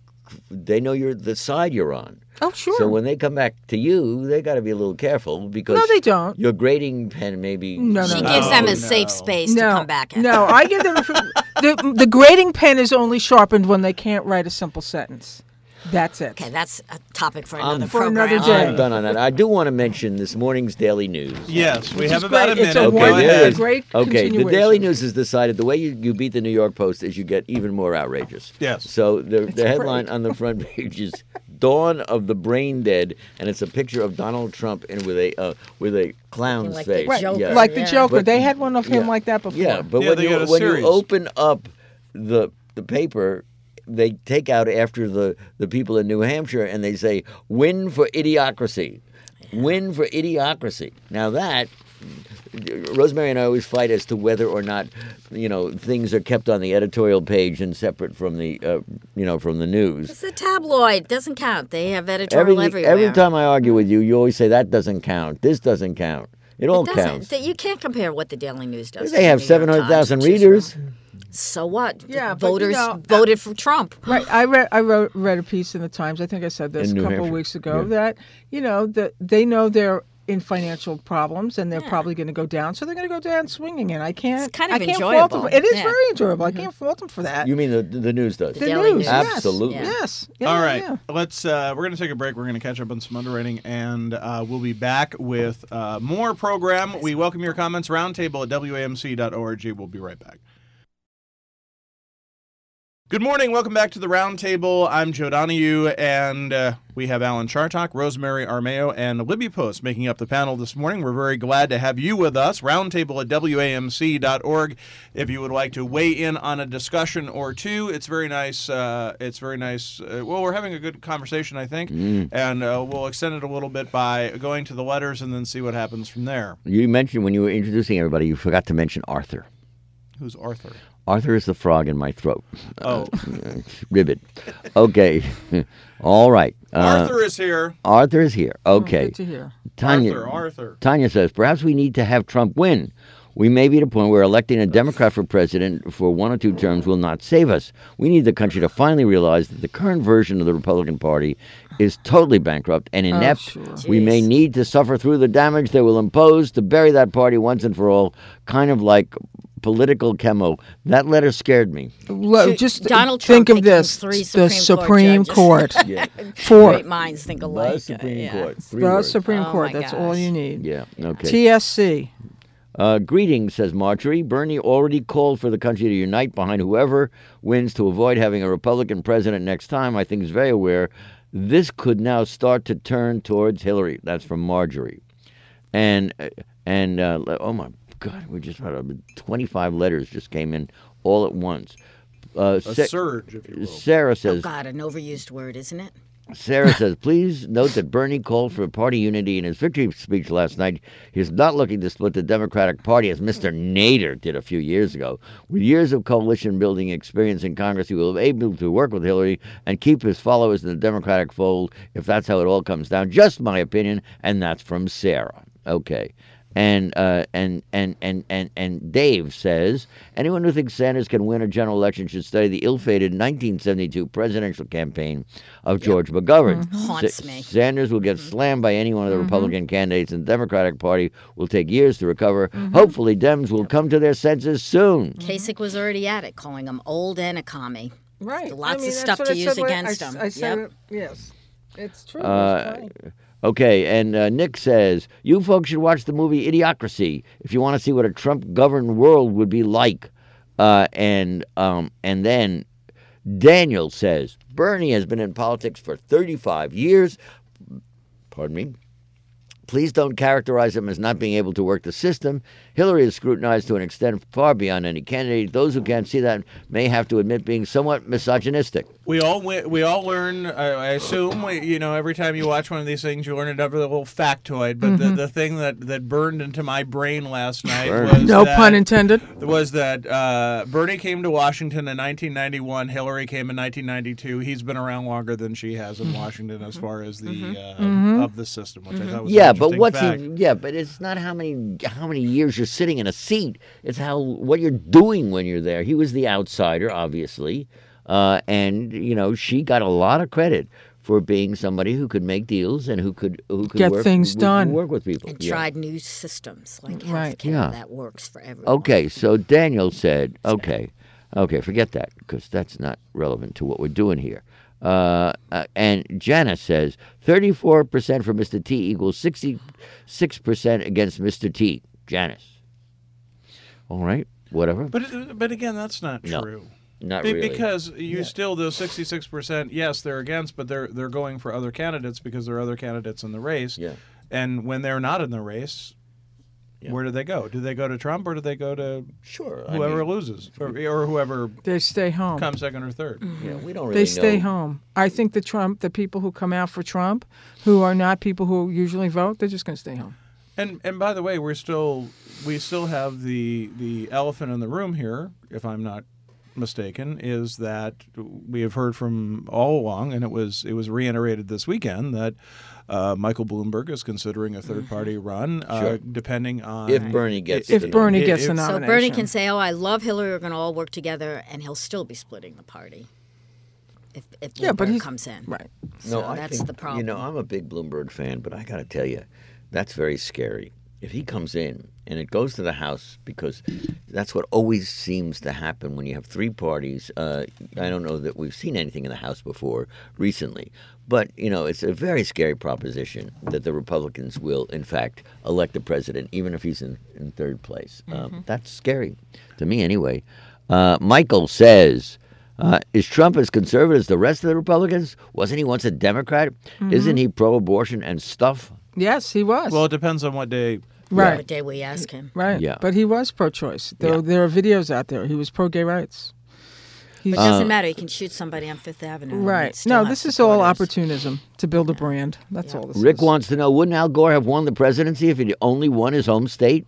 Speaker 2: they know your the side you're on.
Speaker 3: Oh, sure.
Speaker 2: So when they come back to you, they got to be a little careful because
Speaker 3: No, they don't.
Speaker 2: Your grading pen maybe.
Speaker 3: No, no,
Speaker 4: She
Speaker 3: no.
Speaker 4: gives them
Speaker 1: No,
Speaker 4: a safe
Speaker 1: no.
Speaker 4: space
Speaker 3: no,
Speaker 4: to come back at.
Speaker 3: no, I give them the the grading pen is only sharpened when they can't write a simple sentence. That's it.
Speaker 4: Okay, that's a topic for
Speaker 2: Um,
Speaker 4: another
Speaker 3: For
Speaker 4: program.
Speaker 3: another day.
Speaker 2: I'm done on that. I do want to mention this morning's Daily News.
Speaker 1: Yes, we
Speaker 3: Which
Speaker 1: have
Speaker 3: is
Speaker 1: about
Speaker 3: great.
Speaker 1: a
Speaker 3: It's
Speaker 1: minute.
Speaker 3: a
Speaker 2: Okay,
Speaker 1: Go
Speaker 3: one-
Speaker 2: there
Speaker 1: ahead.
Speaker 2: it is.
Speaker 3: great
Speaker 2: Okay, the
Speaker 3: continuation.
Speaker 2: Daily News has decided the way you, you beat the New York Post is you get even more outrageous.
Speaker 1: Yes.
Speaker 2: So the the headline
Speaker 3: great.
Speaker 2: on the front page is "Dawn of the Brain Dead," and it's a picture of Donald Trump in with a uh, with a clown's
Speaker 4: like the
Speaker 2: face.
Speaker 3: Right,
Speaker 4: Joker.
Speaker 2: Yeah.
Speaker 3: like the
Speaker 4: Yeah.
Speaker 3: Joker.
Speaker 2: But-
Speaker 3: they had one of him
Speaker 2: yeah.
Speaker 3: like that before.
Speaker 2: Yeah, but
Speaker 1: Yeah,
Speaker 2: when
Speaker 1: they
Speaker 2: you
Speaker 1: got a
Speaker 2: when
Speaker 1: series.
Speaker 2: you open up the the paper, they take out after the the people in New Hampshire and they say "Win for Idiocracy," "Win for Idiocracy." Now that. Rosemary and I always fight as to whether or not, you know, things are kept on the editorial page and separate from the, uh, you know, from the news.
Speaker 4: It's a tabloid. Doesn't count. They have editorial
Speaker 2: Everything,
Speaker 4: everywhere.
Speaker 2: every time I argue with you, you always say that doesn't count. This doesn't count. It all
Speaker 4: It doesn't.
Speaker 2: counts.
Speaker 4: Th- You can't compare what the Daily News does. to
Speaker 2: They
Speaker 4: the
Speaker 2: have
Speaker 4: New York
Speaker 2: seven hundred
Speaker 4: Times,
Speaker 2: thousand
Speaker 4: which is
Speaker 2: readers.
Speaker 4: wrong. So what?
Speaker 3: Yeah, but, you
Speaker 4: voters
Speaker 3: know,
Speaker 4: voted for Trump.
Speaker 3: Right. I read I wrote read a piece in the Times. I think I said this
Speaker 2: In
Speaker 3: a
Speaker 2: New
Speaker 3: couple of
Speaker 2: Hampshire.
Speaker 3: weeks ago
Speaker 2: Yeah.
Speaker 3: that you know that they know they're in financial problems and they're
Speaker 4: Yeah.
Speaker 3: probably going to go down, so they're going to go down swinging. And I can't.
Speaker 4: It's kind of
Speaker 3: I can't
Speaker 4: enjoyable.
Speaker 3: Fault them. It is
Speaker 4: Yeah.
Speaker 3: very enjoyable. I can't fault them for that.
Speaker 2: You mean the the news does?
Speaker 3: the
Speaker 4: Daily
Speaker 3: news,
Speaker 4: News.
Speaker 3: yes.
Speaker 2: Absolutely.
Speaker 4: Yeah.
Speaker 3: Yes. Yeah,
Speaker 1: All
Speaker 3: yeah,
Speaker 1: right,
Speaker 3: yeah.
Speaker 1: let's. Uh, we're going to take a break. We're going to catch up on some underwriting, and uh, we'll be back with uh, more program. We welcome your comments. Roundtable at W A M C dot org. We'll be right back. Good morning. Welcome back to the Roundtable. I'm Joe Donahue, and uh, we have Alan Chartock, Rosemary Armeo, and Libby Post making up the panel this morning. We're very glad to have you with us. Roundtable at W A M C dot org. If you would like to weigh in on a discussion or two, it's very nice. Uh, it's very nice. Uh, well, we're having a good conversation, I think, and uh, we'll extend it a little bit by going to the letters and then see what happens from there.
Speaker 2: You mentioned when you were introducing everybody, you forgot to mention Arthur.
Speaker 1: Who's Arthur?
Speaker 2: Arthur is the frog in my throat.
Speaker 1: Oh,
Speaker 2: Ribbit. Okay. All right. Uh,
Speaker 1: Arthur is here.
Speaker 2: Arthur is here. Okay.
Speaker 3: Good to hear.
Speaker 2: Tanya,
Speaker 1: Arthur, Arthur.
Speaker 2: Tanya says, perhaps we need to have Trump win. We may be at a point where electing a Democrat for president for one or two terms will not save us. We need the country to finally realize that the current version of the Republican Party is totally bankrupt and inept.
Speaker 3: sure.
Speaker 2: We may
Speaker 4: Jeez.
Speaker 2: need to suffer through the damage they will impose to bury that party once and for all, kind of like political chemo. That letter scared me.
Speaker 3: Lo-
Speaker 4: Should-
Speaker 3: just
Speaker 4: Donald
Speaker 3: think
Speaker 4: Trump
Speaker 3: of
Speaker 4: picking
Speaker 3: this:
Speaker 4: three
Speaker 3: the
Speaker 4: Supreme
Speaker 3: Supreme
Speaker 4: Court
Speaker 3: Court.
Speaker 2: Yeah.
Speaker 3: Four.
Speaker 4: Great minds think alike.
Speaker 2: The Supreme
Speaker 4: yeah.
Speaker 2: Court. Three
Speaker 3: The
Speaker 2: words.
Speaker 3: Supreme
Speaker 4: Oh,
Speaker 3: Court.
Speaker 4: my
Speaker 3: That's all
Speaker 4: gosh.
Speaker 3: you need.
Speaker 2: Yeah. Okay.
Speaker 3: T S C.
Speaker 2: Uh, greetings, says Marjorie. Bernie already called for the country to unite behind whoever wins to avoid having a Republican president next time. I think he's very aware this could now start to turn towards Hillary. That's from Marjorie. And, and uh, oh my God, we just had uh, twenty-five letters just came in all at once. Uh,
Speaker 1: A
Speaker 2: Sa-
Speaker 1: surge, if you will.
Speaker 2: Sarah
Speaker 4: Oh
Speaker 2: says,
Speaker 4: God, an overused word, isn't it?
Speaker 2: Sarah says, please note that Bernie called for party unity in his victory speech last night. He's not looking to split the Democratic Party as Mister Nader did a few years ago. With years of coalition building experience in Congress, he will be able to work with Hillary and keep his followers in the Democratic fold if that's how it all comes down. Just my opinion, and that's from Sarah. Okay. And uh, and, and and and and Dave says, anyone who thinks Sanders can win a general election should study the ill-fated nineteen seventy-two presidential campaign of George McGovern.
Speaker 4: Haunts
Speaker 2: Sa-
Speaker 4: me.
Speaker 2: Sanders will get slammed by any one of the Republican candidates, and the Democratic Party will take years to recover. Hopefully, Dems will come to their senses soon.
Speaker 4: Kasich was already at it, calling him old and a commie.
Speaker 3: Right.
Speaker 4: Lots of
Speaker 3: I mean,
Speaker 4: stuff
Speaker 3: that's what
Speaker 4: to
Speaker 3: I
Speaker 4: use
Speaker 3: said when-
Speaker 4: against
Speaker 3: I,
Speaker 4: him.
Speaker 3: I said
Speaker 4: Yep.
Speaker 3: it, yes. It's true.
Speaker 2: Uh,
Speaker 3: it's funny.
Speaker 2: Okay, and uh, Nick says, you folks should watch the movie Idiocracy if you want to see what a Trump-governed world would be like. Uh, and um, and then Daniel says, Bernie has been in politics for thirty-five years. Pardon me. Please don't characterize him as not being able to work the system. Hillary is scrutinized to an extent far beyond any candidate. Those who can't see that may have to admit being somewhat misogynistic.
Speaker 1: We all we, we all learn. I, I assume we, you know every time you watch one of these things, you learn another little factoid. But
Speaker 3: Mm-hmm.
Speaker 1: the, the thing that, that burned into my brain last night
Speaker 2: Burned.
Speaker 1: was
Speaker 3: No
Speaker 1: that,
Speaker 3: pun intended.
Speaker 1: Was that uh, Bernie came to Washington in nineteen ninety-one, Hillary came in nineteen ninety-two. He's been around longer than she has in Washington as far as the uh, of the system, which I thought was
Speaker 2: Yeah,
Speaker 1: an
Speaker 2: but
Speaker 1: interesting
Speaker 2: what's
Speaker 1: fact.
Speaker 2: he, yeah, but it's not how many how many years you're sitting in a seat. It's how what you're doing when you're there. He was the outsider, obviously, uh, and you know she got a lot of credit for being somebody who could make deals and who could who could
Speaker 3: Get
Speaker 2: work,
Speaker 3: things
Speaker 2: who- who
Speaker 3: done.
Speaker 2: work with people.
Speaker 4: And
Speaker 2: Yeah.
Speaker 4: tried new systems like
Speaker 3: Right.
Speaker 4: healthcare
Speaker 2: Yeah.
Speaker 4: that works for everyone.
Speaker 2: Okay, so Daniel said, okay, okay, forget that because that's not relevant to what we're doing here. Uh, uh, and Janice says thirty-four percent for Mister T equals sixty-six percent against Mister T. Janice. All right, whatever.
Speaker 1: But but again, that's not
Speaker 2: No,
Speaker 1: true.
Speaker 2: Not
Speaker 1: Be-
Speaker 2: really.
Speaker 1: Because you still those sixty-six percent, yes, they're against, but they're they're going for other candidates because there are other candidates in the race.
Speaker 2: Yeah.
Speaker 1: And when they're not in the race,
Speaker 2: Yeah.
Speaker 1: where do they go? Do they go to Trump or do they go to
Speaker 2: Sure.
Speaker 1: whoever loses or, or whoever
Speaker 3: They stay home.
Speaker 1: comes second or third?
Speaker 2: Yeah, we don't really
Speaker 3: They stay
Speaker 2: know.
Speaker 3: home. I think the Trump, the people who come out for Trump, who are not people who usually vote, they're just going to stay home.
Speaker 1: And and by the way, we're still we still have the the elephant in the room here, if I'm not mistaken, is that we have heard from all along, and it was it was reiterated this weekend that uh, Michael Bloomberg is considering a third party run, uh,
Speaker 2: Sure.
Speaker 1: depending on
Speaker 2: If Bernie gets
Speaker 3: If
Speaker 2: the-
Speaker 3: Bernie
Speaker 1: if-
Speaker 3: gets the
Speaker 1: if-
Speaker 3: nomination.
Speaker 4: So Bernie can say, "Oh, I love Hillary. We're going to all work together," and he'll still be splitting the party if if Bloomberg
Speaker 3: Yeah, but he's
Speaker 4: comes in.
Speaker 3: right.
Speaker 4: So
Speaker 2: No, I
Speaker 4: that's
Speaker 2: think,
Speaker 4: the problem.
Speaker 2: You know, I'm a big Bloomberg fan, but I got to tell you, that's very scary. If he comes in and it goes to the House, because that's what always seems to happen when you have three parties. Uh, I don't know that we've seen anything in the House before recently, but you know, it's a very scary proposition that the Republicans will, in fact, elect a president, even if he's in, in third place. Um, that's scary to me, anyway. Uh, Michael says. Uh, is Trump as conservative as the rest of the Republicans? Wasn't he once a Democrat? Isn't he pro-abortion and stuff?
Speaker 3: Yes, he was.
Speaker 1: Well, it depends on what day.
Speaker 3: right.
Speaker 4: What day we ask him.
Speaker 3: Right.
Speaker 2: Yeah.
Speaker 3: But he was pro-choice. There,
Speaker 2: Yeah.
Speaker 3: there are videos out there. He was pro-gay rights. He's,
Speaker 4: But it doesn't matter. You can shoot somebody on Fifth Avenue. and
Speaker 3: right.
Speaker 4: he'd still
Speaker 3: No,
Speaker 4: have
Speaker 3: this is all
Speaker 4: supporters.
Speaker 3: opportunism to build a brand. That's all this
Speaker 2: Rick
Speaker 3: is.
Speaker 2: wants to know, wouldn't Al Gore have won the presidency if he only won his home state?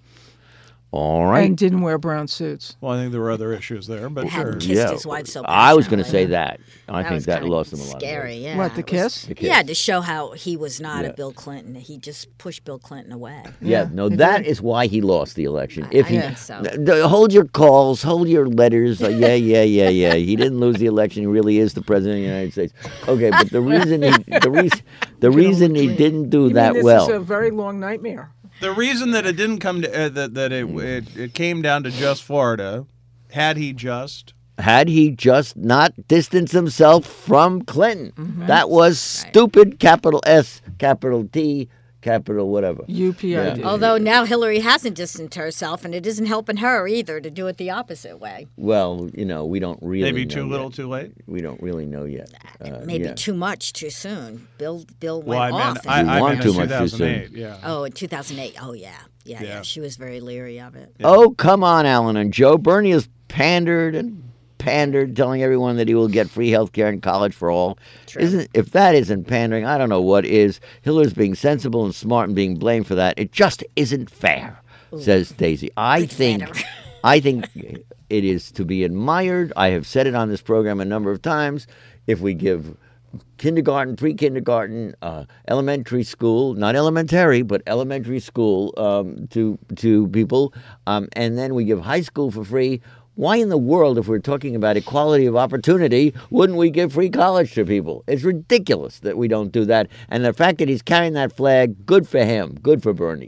Speaker 2: All right.
Speaker 3: And didn't wear brown suits.
Speaker 1: Well, I think there were other issues there, but sure.
Speaker 4: Hadn't kissed
Speaker 2: yeah.
Speaker 4: his wife so
Speaker 2: I was going to
Speaker 4: passionately.
Speaker 2: say that. I
Speaker 4: That
Speaker 2: think
Speaker 4: was
Speaker 2: that
Speaker 4: kinda
Speaker 2: lost him a lot.
Speaker 4: Scary,
Speaker 2: Of
Speaker 4: yeah.
Speaker 3: What, the
Speaker 4: It was-
Speaker 3: kiss?
Speaker 2: The kiss.
Speaker 4: Yeah, to show how he was not
Speaker 2: Yeah.
Speaker 4: a Bill Clinton. He just pushed Bill Clinton away.
Speaker 2: yeah,
Speaker 3: Yeah,
Speaker 2: no,
Speaker 3: he
Speaker 2: that
Speaker 3: did.
Speaker 2: is why he lost the election.
Speaker 4: I-
Speaker 2: If
Speaker 4: I
Speaker 2: he
Speaker 4: think so.
Speaker 2: th- th- hold your calls, hold your letters. Uh, yeah, yeah, yeah, yeah. He didn't lose the election. He really is the president of the United States. Okay, but the reason he the reason the reason he didn't do
Speaker 3: You
Speaker 2: that
Speaker 3: mean this
Speaker 2: well.
Speaker 3: is a very long nightmare.
Speaker 1: The reason that it didn't come to uh, that that it, it it came down to just Florida, had he just
Speaker 2: Had he just not distanced himself from Clinton.
Speaker 3: Mm-hmm.
Speaker 2: That was stupid, capital S, capital T, capital whatever.
Speaker 3: U P I D.
Speaker 2: Yeah.
Speaker 4: Although now Hillary hasn't distanced herself, and it isn't helping her either to do it the opposite way.
Speaker 2: Well, you know, we don't really
Speaker 1: maybe
Speaker 2: know
Speaker 1: too little,
Speaker 2: yet.
Speaker 1: too late.
Speaker 2: We don't really know yet. Uh,
Speaker 4: Maybe
Speaker 2: yeah.
Speaker 4: too much too soon. Bill Bill went
Speaker 1: Well, I
Speaker 4: off.
Speaker 1: meant
Speaker 4: in-
Speaker 1: I,
Speaker 2: You
Speaker 1: I
Speaker 2: want
Speaker 1: meant
Speaker 2: too
Speaker 1: in
Speaker 2: much too soon.
Speaker 1: two thousand eight. Yeah.
Speaker 4: oh, in two thousand eight. Oh, yeah. yeah. Yeah,
Speaker 1: Yeah.
Speaker 4: She was very leery of it.
Speaker 2: Oh, come on, Alan and Joe. Bernie has pandered and pandered, telling everyone that he will get free health care and college for all.
Speaker 4: True.
Speaker 2: Isn't if that isn't pandering, I don't know what is. Hillary's being sensible and smart and being blamed for that. It just isn't fair, says Daisy. I
Speaker 4: Good
Speaker 2: think
Speaker 4: letter.
Speaker 2: I think it is to be admired. I have said it on this program a number of times. If we give kindergarten, pre-kindergarten, uh, elementary school, not elementary, but elementary school um, to to people, um, and then we give high school for free. Why in the world, if we're talking about equality of opportunity, wouldn't we give free college to people? It's ridiculous that we don't do that. And the fact that he's carrying that flag, good for him, good for Bernie.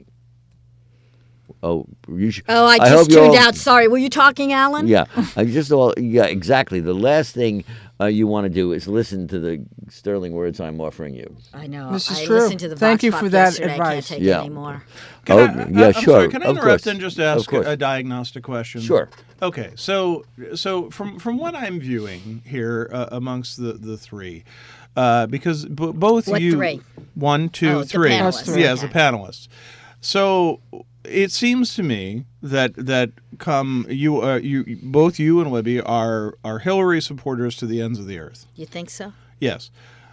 Speaker 2: Oh, you should,
Speaker 4: Oh, I
Speaker 2: hope
Speaker 4: just
Speaker 2: you're
Speaker 4: tuned
Speaker 2: all-
Speaker 4: out. Sorry. Were you talking, Alan?
Speaker 2: Yeah, I just all yeah, exactly. The last thing uh, you want to do is listen to the sterling words I'm offering you.
Speaker 4: I know.
Speaker 3: This is
Speaker 4: I
Speaker 3: true.
Speaker 4: listened to the
Speaker 3: Thank
Speaker 4: Vox
Speaker 3: you
Speaker 4: Pop
Speaker 3: for that
Speaker 4: yesterday. I can't
Speaker 3: advice.
Speaker 4: take
Speaker 2: Yeah.
Speaker 4: it anymore.
Speaker 1: Can
Speaker 2: oh,
Speaker 1: I,
Speaker 2: yeah,
Speaker 1: I'm
Speaker 2: sure.
Speaker 1: Sorry, can I
Speaker 2: of
Speaker 1: interrupt
Speaker 2: course.
Speaker 1: and just
Speaker 2: Of
Speaker 1: ask
Speaker 2: course.
Speaker 1: a diagnostic question?
Speaker 2: Sure.
Speaker 1: Okay, so so from from what I'm viewing here uh, amongst the the three, uh, because b- both
Speaker 4: What
Speaker 1: you
Speaker 4: three?
Speaker 1: one, two,
Speaker 4: Oh, the
Speaker 1: three,
Speaker 4: panelists.
Speaker 1: yeah, as the
Speaker 4: Okay.
Speaker 1: panelists. So it seems to me that that come you uh, you both you and Libby are are Hillary supporters to the ends of the earth.
Speaker 4: You think so?
Speaker 1: Yes.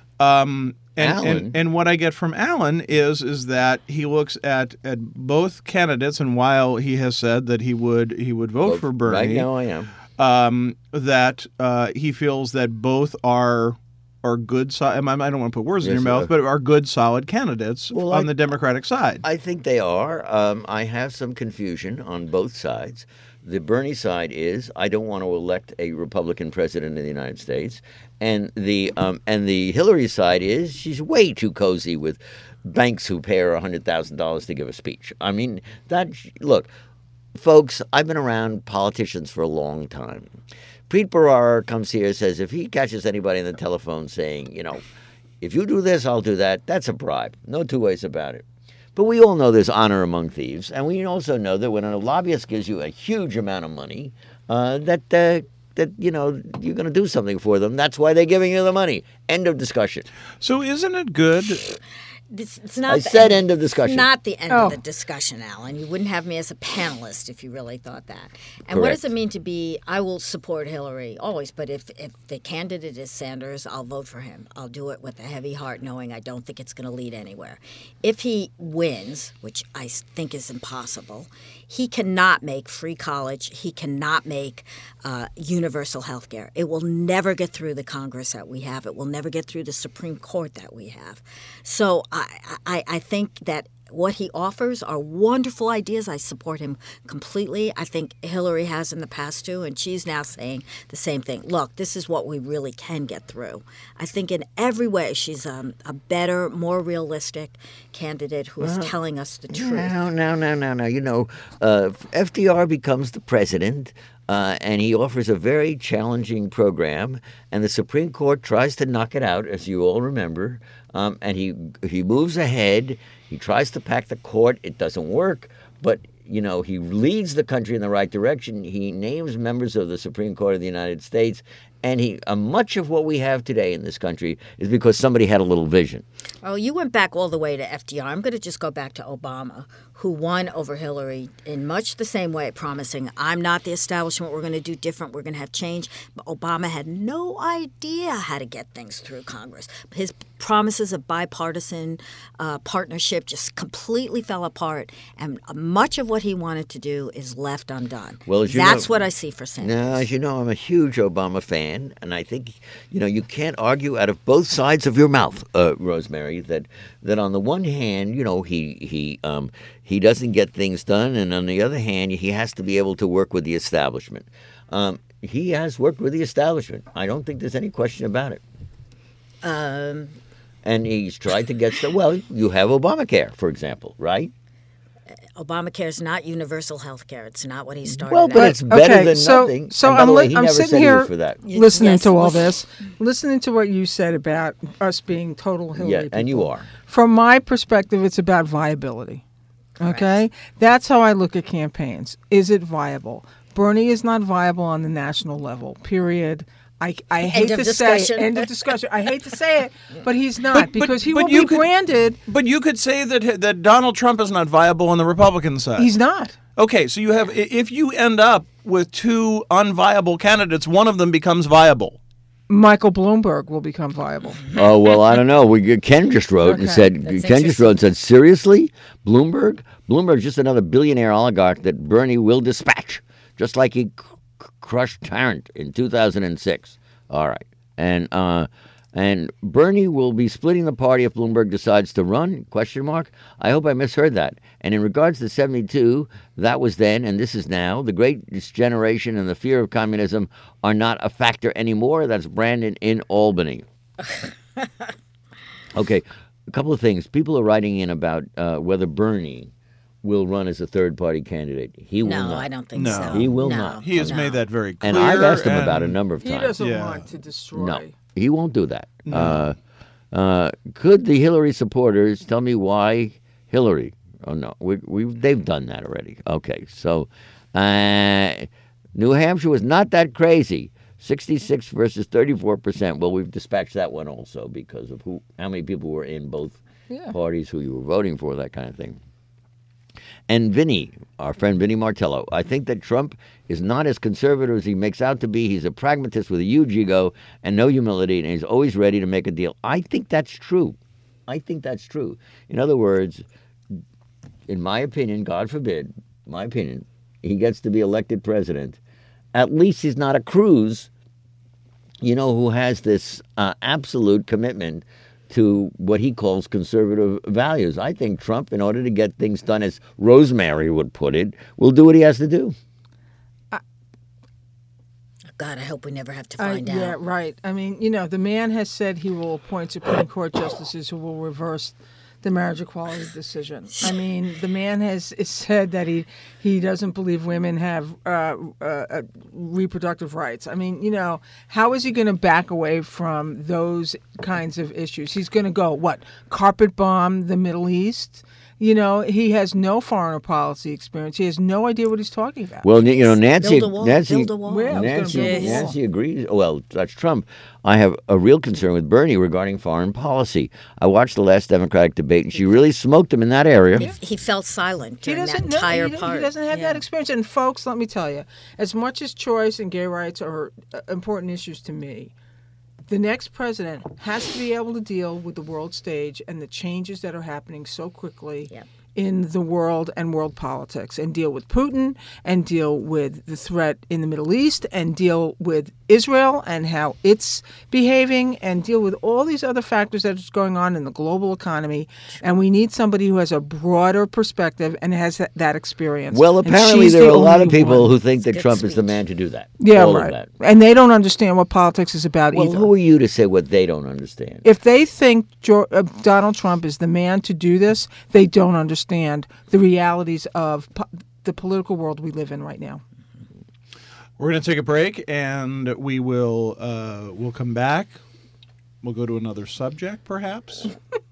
Speaker 1: Um, and,
Speaker 2: Alan.
Speaker 1: and and what I get from Alan is is that he looks at, at both candidates, and while he has said that he would he would vote
Speaker 2: Well,
Speaker 1: for Bernie,
Speaker 2: Right now I am.
Speaker 1: um, that uh, he feels that both are are good. So- I don't want to put words in
Speaker 2: Yes,
Speaker 1: your mouth,
Speaker 2: uh,
Speaker 1: but are good, solid candidates
Speaker 2: Well,
Speaker 1: on
Speaker 2: I-
Speaker 1: the Democratic side.
Speaker 2: I think they are. Um, I have some confusion on both sides. The Bernie side is I don't want to elect a Republican president of the United States, and the um, and the Hillary side is she's way too cozy with banks who pay her a hundred thousand dollars to give a speech. I mean that. Look, folks, I've been around politicians for a long time. Preet Bharara comes here and says if he catches anybody on the telephone saying, you know, if you do this, I'll do that, that's a bribe. No two ways about it. But we all know there's honor among thieves, and we also know that when a lobbyist gives you a huge amount of money, uh, that uh, that you know you're going to do something for them. That's why they're giving you the money. End of discussion.
Speaker 1: So isn't it good?
Speaker 4: This, it's not
Speaker 2: I
Speaker 4: the
Speaker 2: said
Speaker 4: end,
Speaker 2: end of discussion.
Speaker 4: Not the end
Speaker 3: Oh.
Speaker 4: of the discussion, Alan. You wouldn't have me as a panelist if you really thought that. And what does
Speaker 2: Correct.
Speaker 4: it mean to be? I will support Hillary always, but if if the candidate is Sanders, I'll vote for him. I'll do it with a heavy heart, knowing I don't think it's going to lead anywhere. If he wins, which I s- think is impossible, he cannot make free college. He cannot make uh, universal health care. It will never get through the Congress that we have. It will never get through the Supreme Court that we have. So I, I, I think that what he offers are wonderful ideas. I support him completely. I think Hillary has in the past too, and she's now saying the same thing. Look, this is what we really can get through. I think in every way she's um, a better, more realistic candidate who is telling us the truth.
Speaker 2: No, no, no, no, no. You know, uh, F D R becomes the president, uh, and he offers a very challenging program, and the Supreme Court tries to knock it out, as you all remember. Um, and he he moves ahead. He tries to pack the court. It doesn't work, but you know he leads the country in the right direction. He names members of the Supreme Court of the United States, and he uh, much of what we have today in this country is because somebody had a little vision.
Speaker 4: Oh, you went back all the way to F D R. I'm going to just go back to Obama, who won over Hillary in much the same way, promising, I'm not the establishment, we're going to do different, we're going to have change. But Obama had no idea how to get things through Congress. His promises of bipartisan uh, partnership just completely fell apart, and much of what he wanted to do is left undone.
Speaker 2: Well, as you
Speaker 4: That's
Speaker 2: know-
Speaker 4: what I see for Sanders.
Speaker 2: Now, as you know, I'm a huge Obama fan, and I think, you know, you can't argue out of both sides of your mouth, uh, Rosemary, that that on the one hand, you know, he he um, he doesn't get things done, and on the other hand, he has to be able to work with the establishment. Um, he has worked with the establishment. I don't think there's any question about it.
Speaker 4: Um,
Speaker 2: And he's tried to get some. Well, you have Obamacare, for example, right?
Speaker 4: Obamacare is not universal health care. It's not what he started
Speaker 2: Well, but
Speaker 4: out.
Speaker 2: it's better
Speaker 3: okay,
Speaker 2: than
Speaker 3: so-
Speaker 2: nothing.
Speaker 3: so
Speaker 2: and by
Speaker 3: I'm
Speaker 2: the way,
Speaker 3: li-
Speaker 2: he
Speaker 3: I'm
Speaker 2: never
Speaker 3: sitting
Speaker 2: said he
Speaker 3: here-
Speaker 2: was for that.
Speaker 4: Y-
Speaker 3: listening
Speaker 4: yes,
Speaker 3: to all
Speaker 4: listen-
Speaker 3: this, listening to what you said about us being total Hillary
Speaker 2: Yeah, and you
Speaker 3: people.
Speaker 2: are.
Speaker 3: From my perspective, it's about viability. Okay? That's how I look at campaigns. Is it viable? Bernie is not viable on the national level, period. I, I hate
Speaker 4: of
Speaker 3: to
Speaker 4: discussion.
Speaker 3: say it. End of discussion. I hate to say it, but he's not
Speaker 1: But- but-
Speaker 3: because he
Speaker 1: but
Speaker 3: will
Speaker 1: you
Speaker 3: be
Speaker 1: could-
Speaker 3: branded.
Speaker 1: But you could say that that Donald Trump is not viable on the Republican side.
Speaker 3: He's not.
Speaker 1: Okay, so you have i- if you end up with two unviable candidates, one of them becomes viable.
Speaker 3: Michael Bloomberg will become viable.
Speaker 2: Oh well, I don't know. We Ken just wrote and
Speaker 3: Okay.
Speaker 2: said
Speaker 4: That's
Speaker 2: Ken just wrote and said seriously, Bloomberg, Bloomberg's just another billionaire oligarch that Bernie will dispatch, just like he c- c- crushed Tarrant in two thousand six. All right, and uh, and Bernie will be splitting the party if Bloomberg decides to run? Question mark. I hope I misheard that. And in regards to seventy-two, that was then, and this is now. The Great Generation and the fear of communism are not a factor anymore. That's Brandon in Albany. Okay, a couple of things. People are writing in about uh, whether Bernie will run as a third-party candidate. He will
Speaker 4: No,
Speaker 2: not.
Speaker 4: I don't think
Speaker 1: No.
Speaker 4: so.
Speaker 2: He will
Speaker 4: No,
Speaker 2: not.
Speaker 1: He has
Speaker 4: no.
Speaker 1: made that very clear.
Speaker 2: And I've asked him
Speaker 1: and-
Speaker 2: about it a number of
Speaker 3: He
Speaker 2: times.
Speaker 3: doesn't
Speaker 1: Yeah.
Speaker 3: want to destroy.
Speaker 2: No, he won't do that. Uh, uh, could the Hillary supporters tell me why Hillary? Oh no, we we they've done that already. Okay, so uh, New Hampshire was not that crazy. sixty-six versus thirty-four percent. Well, we've dispatched that one also because of who, how many people were in both
Speaker 3: Yeah.
Speaker 2: parties, who you were voting for, that kind of thing. And Vinny, our friend Vinny Martello, I think that Trump is not as conservative as he makes out to be. He's a pragmatist with a huge ego and no humility, and he's always ready to make a deal. I think that's true. I think that's true. In other words, in my opinion, God forbid, my opinion, he gets to be elected president. At least he's not a Cruz, you know, who has this uh, absolute commitment to what he calls conservative values. I think Trump, in order to get things done, as Rosemary would put it, will do what he has to do.
Speaker 4: God, I hope we never have to
Speaker 3: I-
Speaker 4: find out.
Speaker 3: Yeah, right. I mean, you know, the man has said he will appoint Supreme Court justices who will reverse the marriage equality decision. I mean, the man has is said that he he doesn't believe women have uh, uh, uh, reproductive rights. I mean, you know, how is he going to back away from those kinds of issues? He's going to go, what, carpet bomb the Middle East? You know, he has no foreign policy experience. He has no idea what he's talking about.
Speaker 2: Well, you know, Nancy,
Speaker 4: Build a wall,
Speaker 2: Nancy,
Speaker 4: build a wall.
Speaker 3: Yeah, I was gonna
Speaker 2: Nancy,
Speaker 3: build a wall.
Speaker 2: Nancy agrees. Well, that's Trump. I have a real concern with Bernie regarding foreign policy. I watched the last Democratic debate, and she really smoked him in that area.
Speaker 4: He fell silent
Speaker 3: He
Speaker 4: during that
Speaker 3: doesn't know.
Speaker 4: entire
Speaker 3: He, do-
Speaker 4: part.
Speaker 3: he doesn't have
Speaker 4: Yeah.
Speaker 3: that experience. And folks, let me tell you, as much as choice and gay rights are uh, important issues to me, the next president has to be able to deal with the world stage and the changes that are happening so quickly
Speaker 4: Yep.
Speaker 3: in the world and world politics, and deal with Putin, and deal with the threat in the Middle East, and deal with Israel and how it's behaving, and deal with all these other factors that are going on in the global economy. And we need somebody who has a broader perspective and has that, that experience.
Speaker 2: Well,
Speaker 3: And
Speaker 2: apparently
Speaker 3: she's
Speaker 2: there
Speaker 3: the
Speaker 2: are a lot of
Speaker 3: only
Speaker 2: people
Speaker 3: one.
Speaker 2: who think that
Speaker 4: good
Speaker 2: Trump is the
Speaker 4: speech.
Speaker 2: man to do that.
Speaker 3: Yeah,
Speaker 2: All
Speaker 3: right.
Speaker 2: of that.
Speaker 3: And they don't understand what politics is about
Speaker 2: Well,
Speaker 3: either.
Speaker 2: who are you to say what they don't understand?
Speaker 3: If they think jo- uh, Donald Trump is the man to do this, they don't understand the realities of po- the political world we live in right now.
Speaker 1: We're going to take a break, and we will uh, we'll come back. We'll go to another subject, perhaps.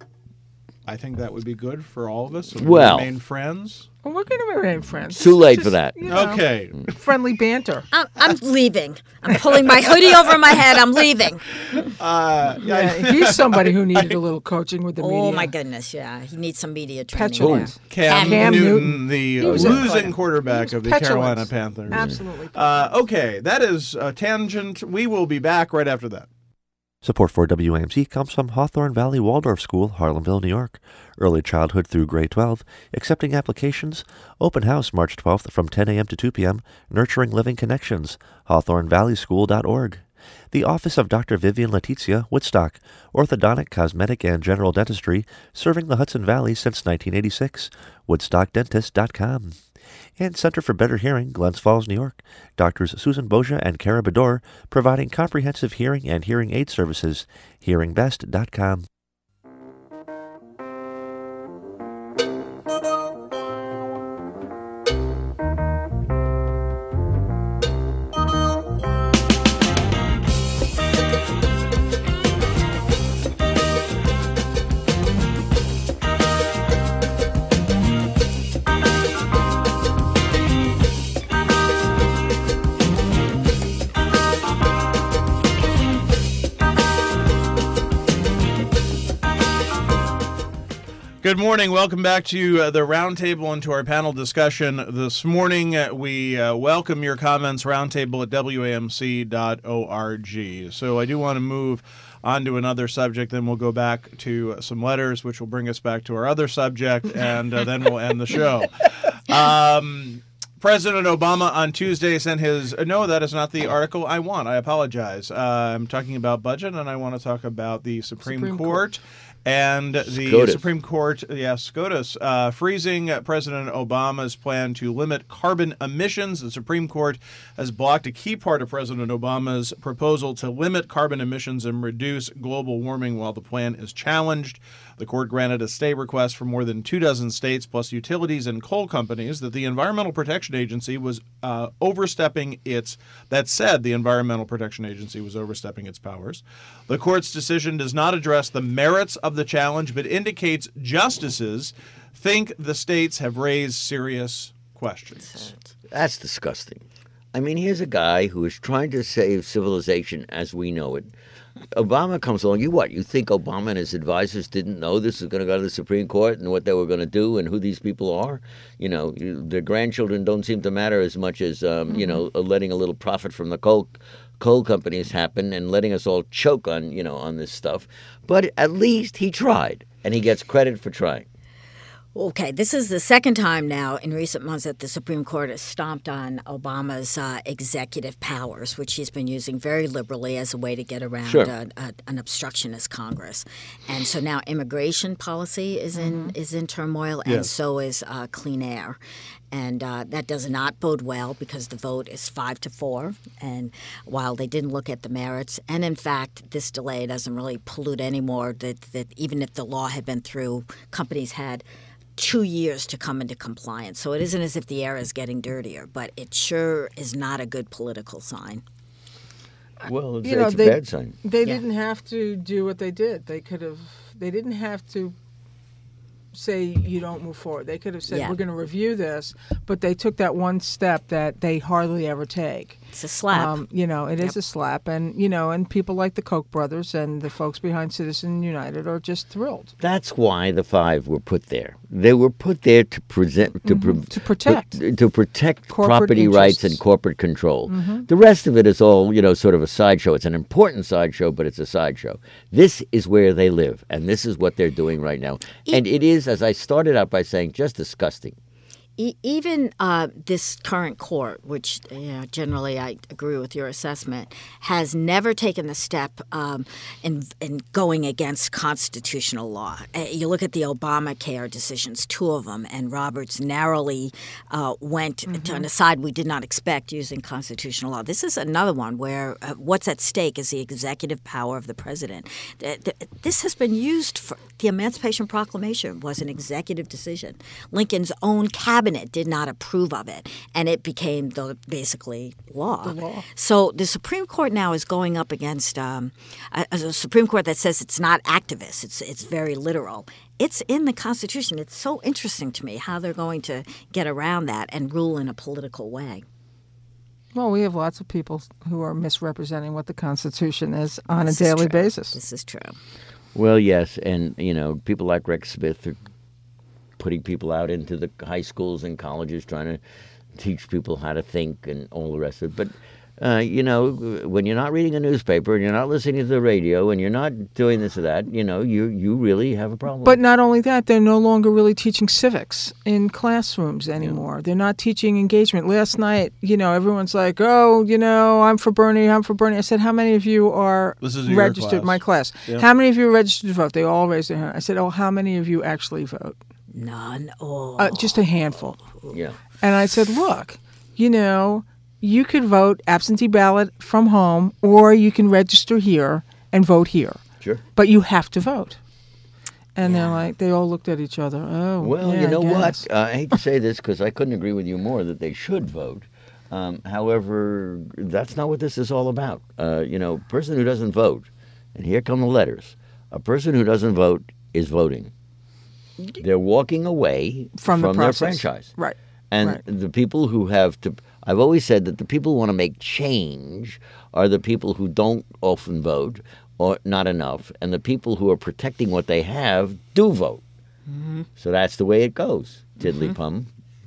Speaker 1: I think that would be good for all of us. If we
Speaker 2: Well.
Speaker 1: remain friends.
Speaker 3: Well, we're going to remain friends.
Speaker 2: Too
Speaker 3: This is
Speaker 2: late for
Speaker 3: just,
Speaker 2: that.
Speaker 3: you know,
Speaker 1: Okay.
Speaker 3: friendly banter.
Speaker 4: I'm, I'm leaving. I'm pulling my hoodie over my head. I'm leaving.
Speaker 1: Uh,
Speaker 3: Yeah, he's somebody who needed a little coaching with the media.
Speaker 4: Oh my goodness, yeah. He needs some media training.
Speaker 3: Petulant.
Speaker 1: Cam,
Speaker 4: Cam
Speaker 1: Newton,
Speaker 3: Newton.
Speaker 1: the
Speaker 3: He was a
Speaker 1: losing
Speaker 3: player.
Speaker 1: quarterback
Speaker 3: He was
Speaker 1: of the
Speaker 3: petulant.
Speaker 1: Carolina Panthers.
Speaker 3: Absolutely.
Speaker 1: Uh, okay, that is a tangent. We will be back right after that.
Speaker 5: Support for W A M C comes from Hawthorne Valley Waldorf School, Harlemville, New York. Early childhood through grade twelve. Accepting applications. Open house March twelfth from ten a.m. to two p.m. Nurturing Living Connections. hawthorne valley school dot org. The Office of Doctor Vivian Letizia, Woodstock. Orthodontic, cosmetic, and general dentistry, serving the Hudson Valley since nineteen eighty-six. woodstock dentist dot com. And Center for Better Hearing, Glens Falls, New York. Doctors Susan Boja and Cara Bador, providing comprehensive hearing and hearing aid services. hearing best dot com.
Speaker 1: Good morning. Welcome back to uh, the roundtable and to our panel discussion this morning. Uh, we uh, welcome your comments, roundtable at W A M C dot org. So I do want to move on to another subject, then we'll go back to some letters, which will bring us back to our other subject, and uh, then we'll end the show. Um, President Obama on Tuesday sent his... No, that is not the article I want. I apologize. Uh, I'm talking about budget, and I want to talk about the Supreme,
Speaker 3: Supreme
Speaker 1: Court.
Speaker 3: Court.
Speaker 1: And the
Speaker 2: SCOTUS.
Speaker 1: Supreme Court, yes, SCOTUS, uh, freezing President Obama's plan to limit carbon emissions. The Supreme Court has blocked a key part of President Obama's proposal to limit carbon emissions and reduce global warming while the plan is challenged. The court granted a stay request from more than two dozen states, plus utilities and coal companies, that the Environmental Protection Agency was uh, overstepping its, that said the Environmental Protection Agency was overstepping its powers. The court's decision does not address the merits of the challenge, but indicates justices think the states have raised serious questions.
Speaker 2: That's disgusting. I mean, here's a guy who is trying to save civilization as we know it. Obama comes along. You what? You think Obama and his advisors didn't know this was going to go to the Supreme Court and what they were going to do and who these people are? You know, you, their grandchildren don't seem to matter as much as, um, mm-hmm. you know, letting a little profit from the coal, coal companies happen and letting us all choke on, you know, on this stuff. But at least he tried, and he gets credit for trying.
Speaker 4: Okay, this is the second time now in recent months that the Supreme Court has stomped on Obama's uh, executive powers, which he's been using very liberally as a way to get around
Speaker 2: sure.
Speaker 4: a, a, an obstructionist Congress. And so now immigration policy is in mm-hmm. is in turmoil, and
Speaker 1: yes.
Speaker 4: so is uh, clean air. And uh, that does not bode well because the vote is five to four. And while they didn't look at the merits, and in fact, this delay doesn't really pollute anymore, that, that even if the law had been through, companies had two years to come into compliance. So it isn't as if the air is getting dirtier, but it sure is not a good political sign.
Speaker 2: Well, it's,
Speaker 3: you know,
Speaker 2: it's a
Speaker 3: they,
Speaker 2: bad sign.
Speaker 3: They
Speaker 4: Yeah.
Speaker 3: didn't have to do what they did. They could have. They didn't have to say you don't move forward. They could have said
Speaker 4: Yeah.
Speaker 3: we're going to review this, but they took that one step that they hardly ever take.
Speaker 4: It's a slap.
Speaker 3: Um, you know, it is
Speaker 4: Yep.
Speaker 3: a slap, and you know, and people like the Koch brothers and the folks behind Citizen United are just thrilled.
Speaker 2: That's why the five were put there. They were put there to present to,
Speaker 3: Mhm.
Speaker 2: pre-
Speaker 3: To protect.
Speaker 2: to, to protect
Speaker 3: Corporate
Speaker 2: property rights
Speaker 3: interests.
Speaker 2: and corporate control.
Speaker 3: Mhm.
Speaker 2: The rest of it is all, you know, sort of a sideshow. It's an important sideshow, but it's a sideshow. This is where they live, and this is what they're doing right now. And it is, as I started out by saying, just disgusting.
Speaker 4: E- even uh, this current court, which you know, generally I agree with your assessment, has never taken the step um, in, in going against constitutional law. Uh, you look at the Obamacare decisions, two of them, and Roberts narrowly uh, went
Speaker 3: Mm-hmm.
Speaker 4: to on a side we did not expect using constitutional law. This is another one where uh, what's at stake is the executive power of the president. Th- th- this has been used for the Emancipation Proclamation was an executive decision. Lincoln's own cabinet did not approve of it, and it became the basically law.
Speaker 3: The law.
Speaker 4: So the Supreme Court now is going up against um, a, a Supreme Court that says it's not activist. It's it's very literal. It's in the Constitution. It's so interesting to me how they're going to get around that and rule in a political way.
Speaker 3: Well, we have lots of people who are misrepresenting what the Constitution is on
Speaker 4: This
Speaker 3: a
Speaker 4: is
Speaker 3: daily
Speaker 4: true.
Speaker 3: basis.
Speaker 4: This is true.
Speaker 2: Well, yes, and, you know, people like Rex Smith are putting people out into the high schools and colleges trying to teach people how to think and all the rest of it. But, uh, you know, when you're not reading a newspaper and you're not listening to the radio and you're not doing this or that, you know, you, you really have a problem.
Speaker 3: But not only that, they're no longer really teaching civics in classrooms anymore. They're not teaching engagement. Last night, you know, everyone's like, oh, you know, I'm for Bernie, I'm for Bernie. I said, how many of you are
Speaker 1: This is your
Speaker 3: registered?
Speaker 1: class.
Speaker 3: My class.
Speaker 1: Yeah.
Speaker 3: How many of you are registered to vote? They all raised their hand. I said, oh, how many of you actually vote?
Speaker 4: None. Oh.
Speaker 3: Uh, just a handful.
Speaker 2: Yeah.
Speaker 3: And I said, look, you know, you could vote absentee ballot from home, or you can register here and vote here.
Speaker 2: Sure.
Speaker 3: But you have to vote. And
Speaker 4: Yeah.
Speaker 3: they're like, they all looked at each other. Oh,
Speaker 2: Well,
Speaker 3: yeah,
Speaker 2: you know
Speaker 3: I
Speaker 2: what?
Speaker 3: guess.
Speaker 2: Uh, I hate to say this because I couldn't agree with you more that they should vote. Um, however, that's not what this is all about. Uh, you know, a person who doesn't vote, and here come the letters, a person who doesn't vote is voting. They're walking away
Speaker 3: From the
Speaker 2: their
Speaker 3: process.
Speaker 2: franchise.
Speaker 3: Right.
Speaker 2: And
Speaker 3: Right.
Speaker 2: the people who have to, I've always said that the people who want to make change are the people who don't often vote or not enough, and the people who are protecting what they have do vote.
Speaker 3: Mm-hmm.
Speaker 2: So that's the way it goes. Tiddly pum.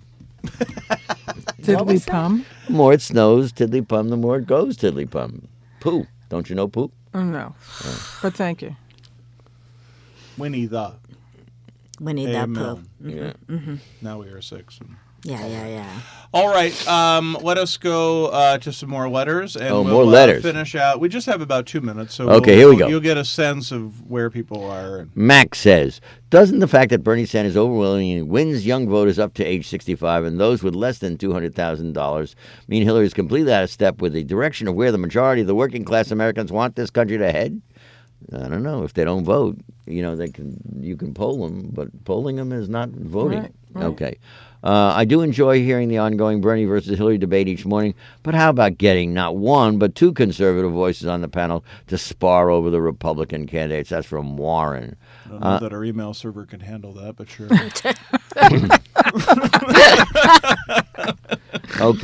Speaker 3: Diddly pum?
Speaker 2: The more it snows, tiddly pum, the more it goes, tiddly pum. Pooh. Don't you know pooh?
Speaker 3: Oh, no. But thank you.
Speaker 1: Winnie the.
Speaker 4: We need that
Speaker 1: A M L.
Speaker 4: poo.
Speaker 2: Yeah.
Speaker 1: Now we are six.
Speaker 4: Yeah, yeah, yeah.
Speaker 1: All right, um, let us go uh, to some more letters, and
Speaker 2: Oh,
Speaker 1: we'll
Speaker 2: more
Speaker 1: uh,
Speaker 2: letters.
Speaker 1: finish out. We just have about two minutes, so
Speaker 2: Okay,
Speaker 1: we'll-
Speaker 2: here we
Speaker 1: we'll-
Speaker 2: go.
Speaker 1: You'll get a sense of where people are.
Speaker 2: Max says, doesn't the fact that Bernie Sanders overwhelmingly wins young voters up to age sixty-five and those with less than two hundred thousand dollars mean Hillary is completely out of step with the direction of where the majority of the working class Americans want this country to head? I don't know. If they don't vote, you know, they can. You can poll them, but polling them is not voting.
Speaker 3: Right, right.
Speaker 2: Okay. Uh, I do enjoy hearing the ongoing Bernie versus Hillary debate each morning, but how about getting not one, but two conservative voices on the panel to spar over the Republican candidates? That's from Warren.
Speaker 1: I don't know
Speaker 2: Uh,
Speaker 1: that our email server can handle that, but sure.
Speaker 2: Okay.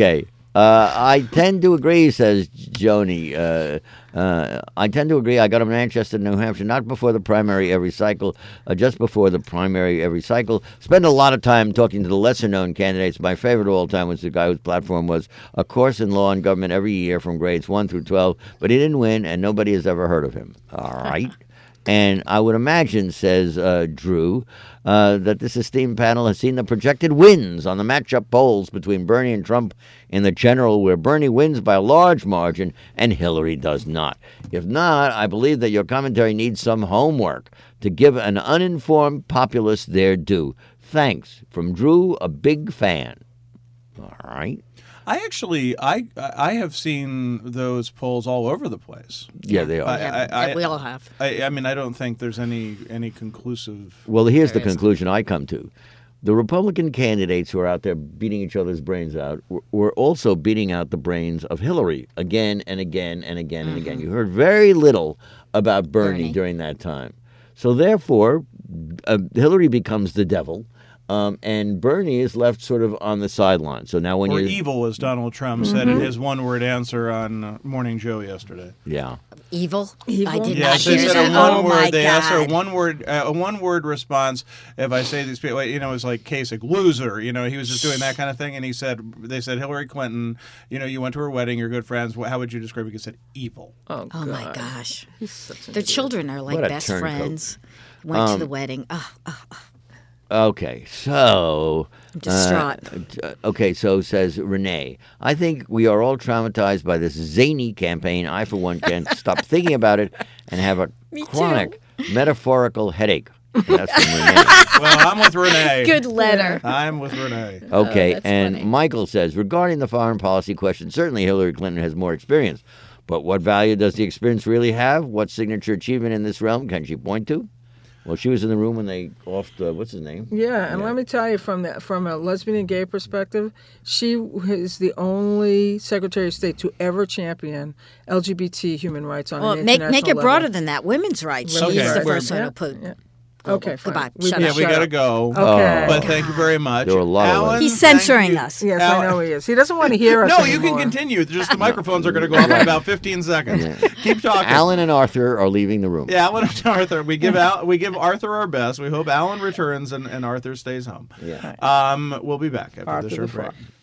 Speaker 2: Uh, I tend to agree, says Joni. Uh, uh, I tend to agree. I got to Manchester, New Hampshire, not before the primary every cycle, uh, just before the primary every cycle. Spend a lot of time talking to the lesser-known candidates. My favorite of all time was the guy whose platform was a course in law and government every year from grades one through twelve, but he didn't win, and nobody has ever heard of him. All right. And I would imagine, says uh, Drew, uh, that this esteemed panel has seen the projected wins on the matchup polls between Bernie and Trump in the general, where Bernie wins by a large margin and Hillary does not. If not, I believe that your commentary needs some homework to give an uninformed populace their due. Thanks. From Drew, a big fan. All right.
Speaker 1: I actually, I I have seen those polls all over the place.
Speaker 2: Yeah, they are.
Speaker 1: I,
Speaker 4: Yeah,
Speaker 1: I, I,
Speaker 4: we all have.
Speaker 1: I, I mean, I don't think there's any any conclusive.
Speaker 2: Well, here's the
Speaker 4: There is.
Speaker 2: conclusion I come to. The Republican candidates who are out there beating each other's brains out were- were also beating out the brains of Hillary again and again and again and again. You heard very little about Bernie,
Speaker 4: Bernie.
Speaker 2: during that time. So therefore, uh, Hillary becomes the devil, um, and Bernie is left sort of on the sideline. So now when
Speaker 1: Or
Speaker 2: you
Speaker 1: evil, as Donald Trump said in his one-word answer on uh, Morning Joe yesterday.
Speaker 2: yeah.
Speaker 4: Evil?
Speaker 3: Evil?
Speaker 4: I did
Speaker 1: Yeah,
Speaker 4: not
Speaker 1: they
Speaker 4: hear
Speaker 1: said
Speaker 4: that.
Speaker 1: a
Speaker 4: Oh,
Speaker 1: one
Speaker 4: my
Speaker 1: word. They asked her a
Speaker 4: God.
Speaker 1: one word, uh, a one word response. If I say these people, you know, it's like Kasich, loser. You know, he was just doing that kind of thing. And he said, they said Hillary Clinton. You know, you went to her wedding. You're good friends. How would you describe it? He said evil.
Speaker 3: Oh,
Speaker 4: Oh, my
Speaker 3: God.
Speaker 4: gosh.
Speaker 3: He's such an
Speaker 4: Their
Speaker 3: idiot.
Speaker 4: children are like
Speaker 2: What a
Speaker 4: best
Speaker 2: turncoat.
Speaker 4: friends. Went to the wedding. Oh, oh,
Speaker 2: Okay, so
Speaker 4: I'm distraught.
Speaker 2: Uh, okay, so says Renee. I think we are all traumatized by this zany campaign. I, for one, can't stop thinking about it and have a
Speaker 4: Me
Speaker 2: chronic metaphorical headache. And that's from Renee.
Speaker 1: Well, I'm with Renee.
Speaker 4: good letter.
Speaker 1: I'm with Renee.
Speaker 2: Okay,
Speaker 4: that's
Speaker 2: and
Speaker 4: funny.
Speaker 2: Michael says regarding the foreign policy question, certainly Hillary Clinton has more experience, but what value does the experience really have? What signature achievement in this realm can she point to? Well, she was in the room when they offed, uh, what's his name?
Speaker 3: Yeah, and let me tell you, from the, from a lesbian and gay perspective, she is the only Secretary of State to ever champion L G B T human rights on
Speaker 4: Well,
Speaker 3: an
Speaker 4: make
Speaker 3: international
Speaker 4: make it
Speaker 3: level.
Speaker 4: broader than that. Women's rights. She's
Speaker 1: Okay,
Speaker 4: the
Speaker 1: we're-
Speaker 4: first one
Speaker 3: Yeah,
Speaker 4: who put.
Speaker 3: yeah.
Speaker 4: global.
Speaker 3: Okay, fine.
Speaker 4: Goodbye.
Speaker 3: We
Speaker 4: Shut
Speaker 3: can
Speaker 1: Yeah,
Speaker 4: up.
Speaker 1: we
Speaker 3: shut
Speaker 1: got to
Speaker 3: up.
Speaker 1: go.
Speaker 3: Okay.
Speaker 1: But thank you very much.
Speaker 2: There were a lot of
Speaker 1: Alan,
Speaker 2: us.
Speaker 4: He's
Speaker 1: thank
Speaker 4: censoring
Speaker 1: you.
Speaker 4: us.
Speaker 3: Yes,
Speaker 1: Alan-
Speaker 3: I know he is. He doesn't want to hear us
Speaker 1: No, you
Speaker 3: anymore.
Speaker 1: can continue. Just the microphones are going to go off in about fifteen seconds. Keep talking.
Speaker 2: Alan and Arthur are leaving the room.
Speaker 1: Yeah, Alan and Arthur. We give Al, we give Arthur our best. We hope Alan returns and, and Arthur stays home.
Speaker 2: Yeah.
Speaker 1: Um, we'll be back after
Speaker 3: Arthur
Speaker 1: this
Speaker 3: the
Speaker 1: short break.
Speaker 3: Frog.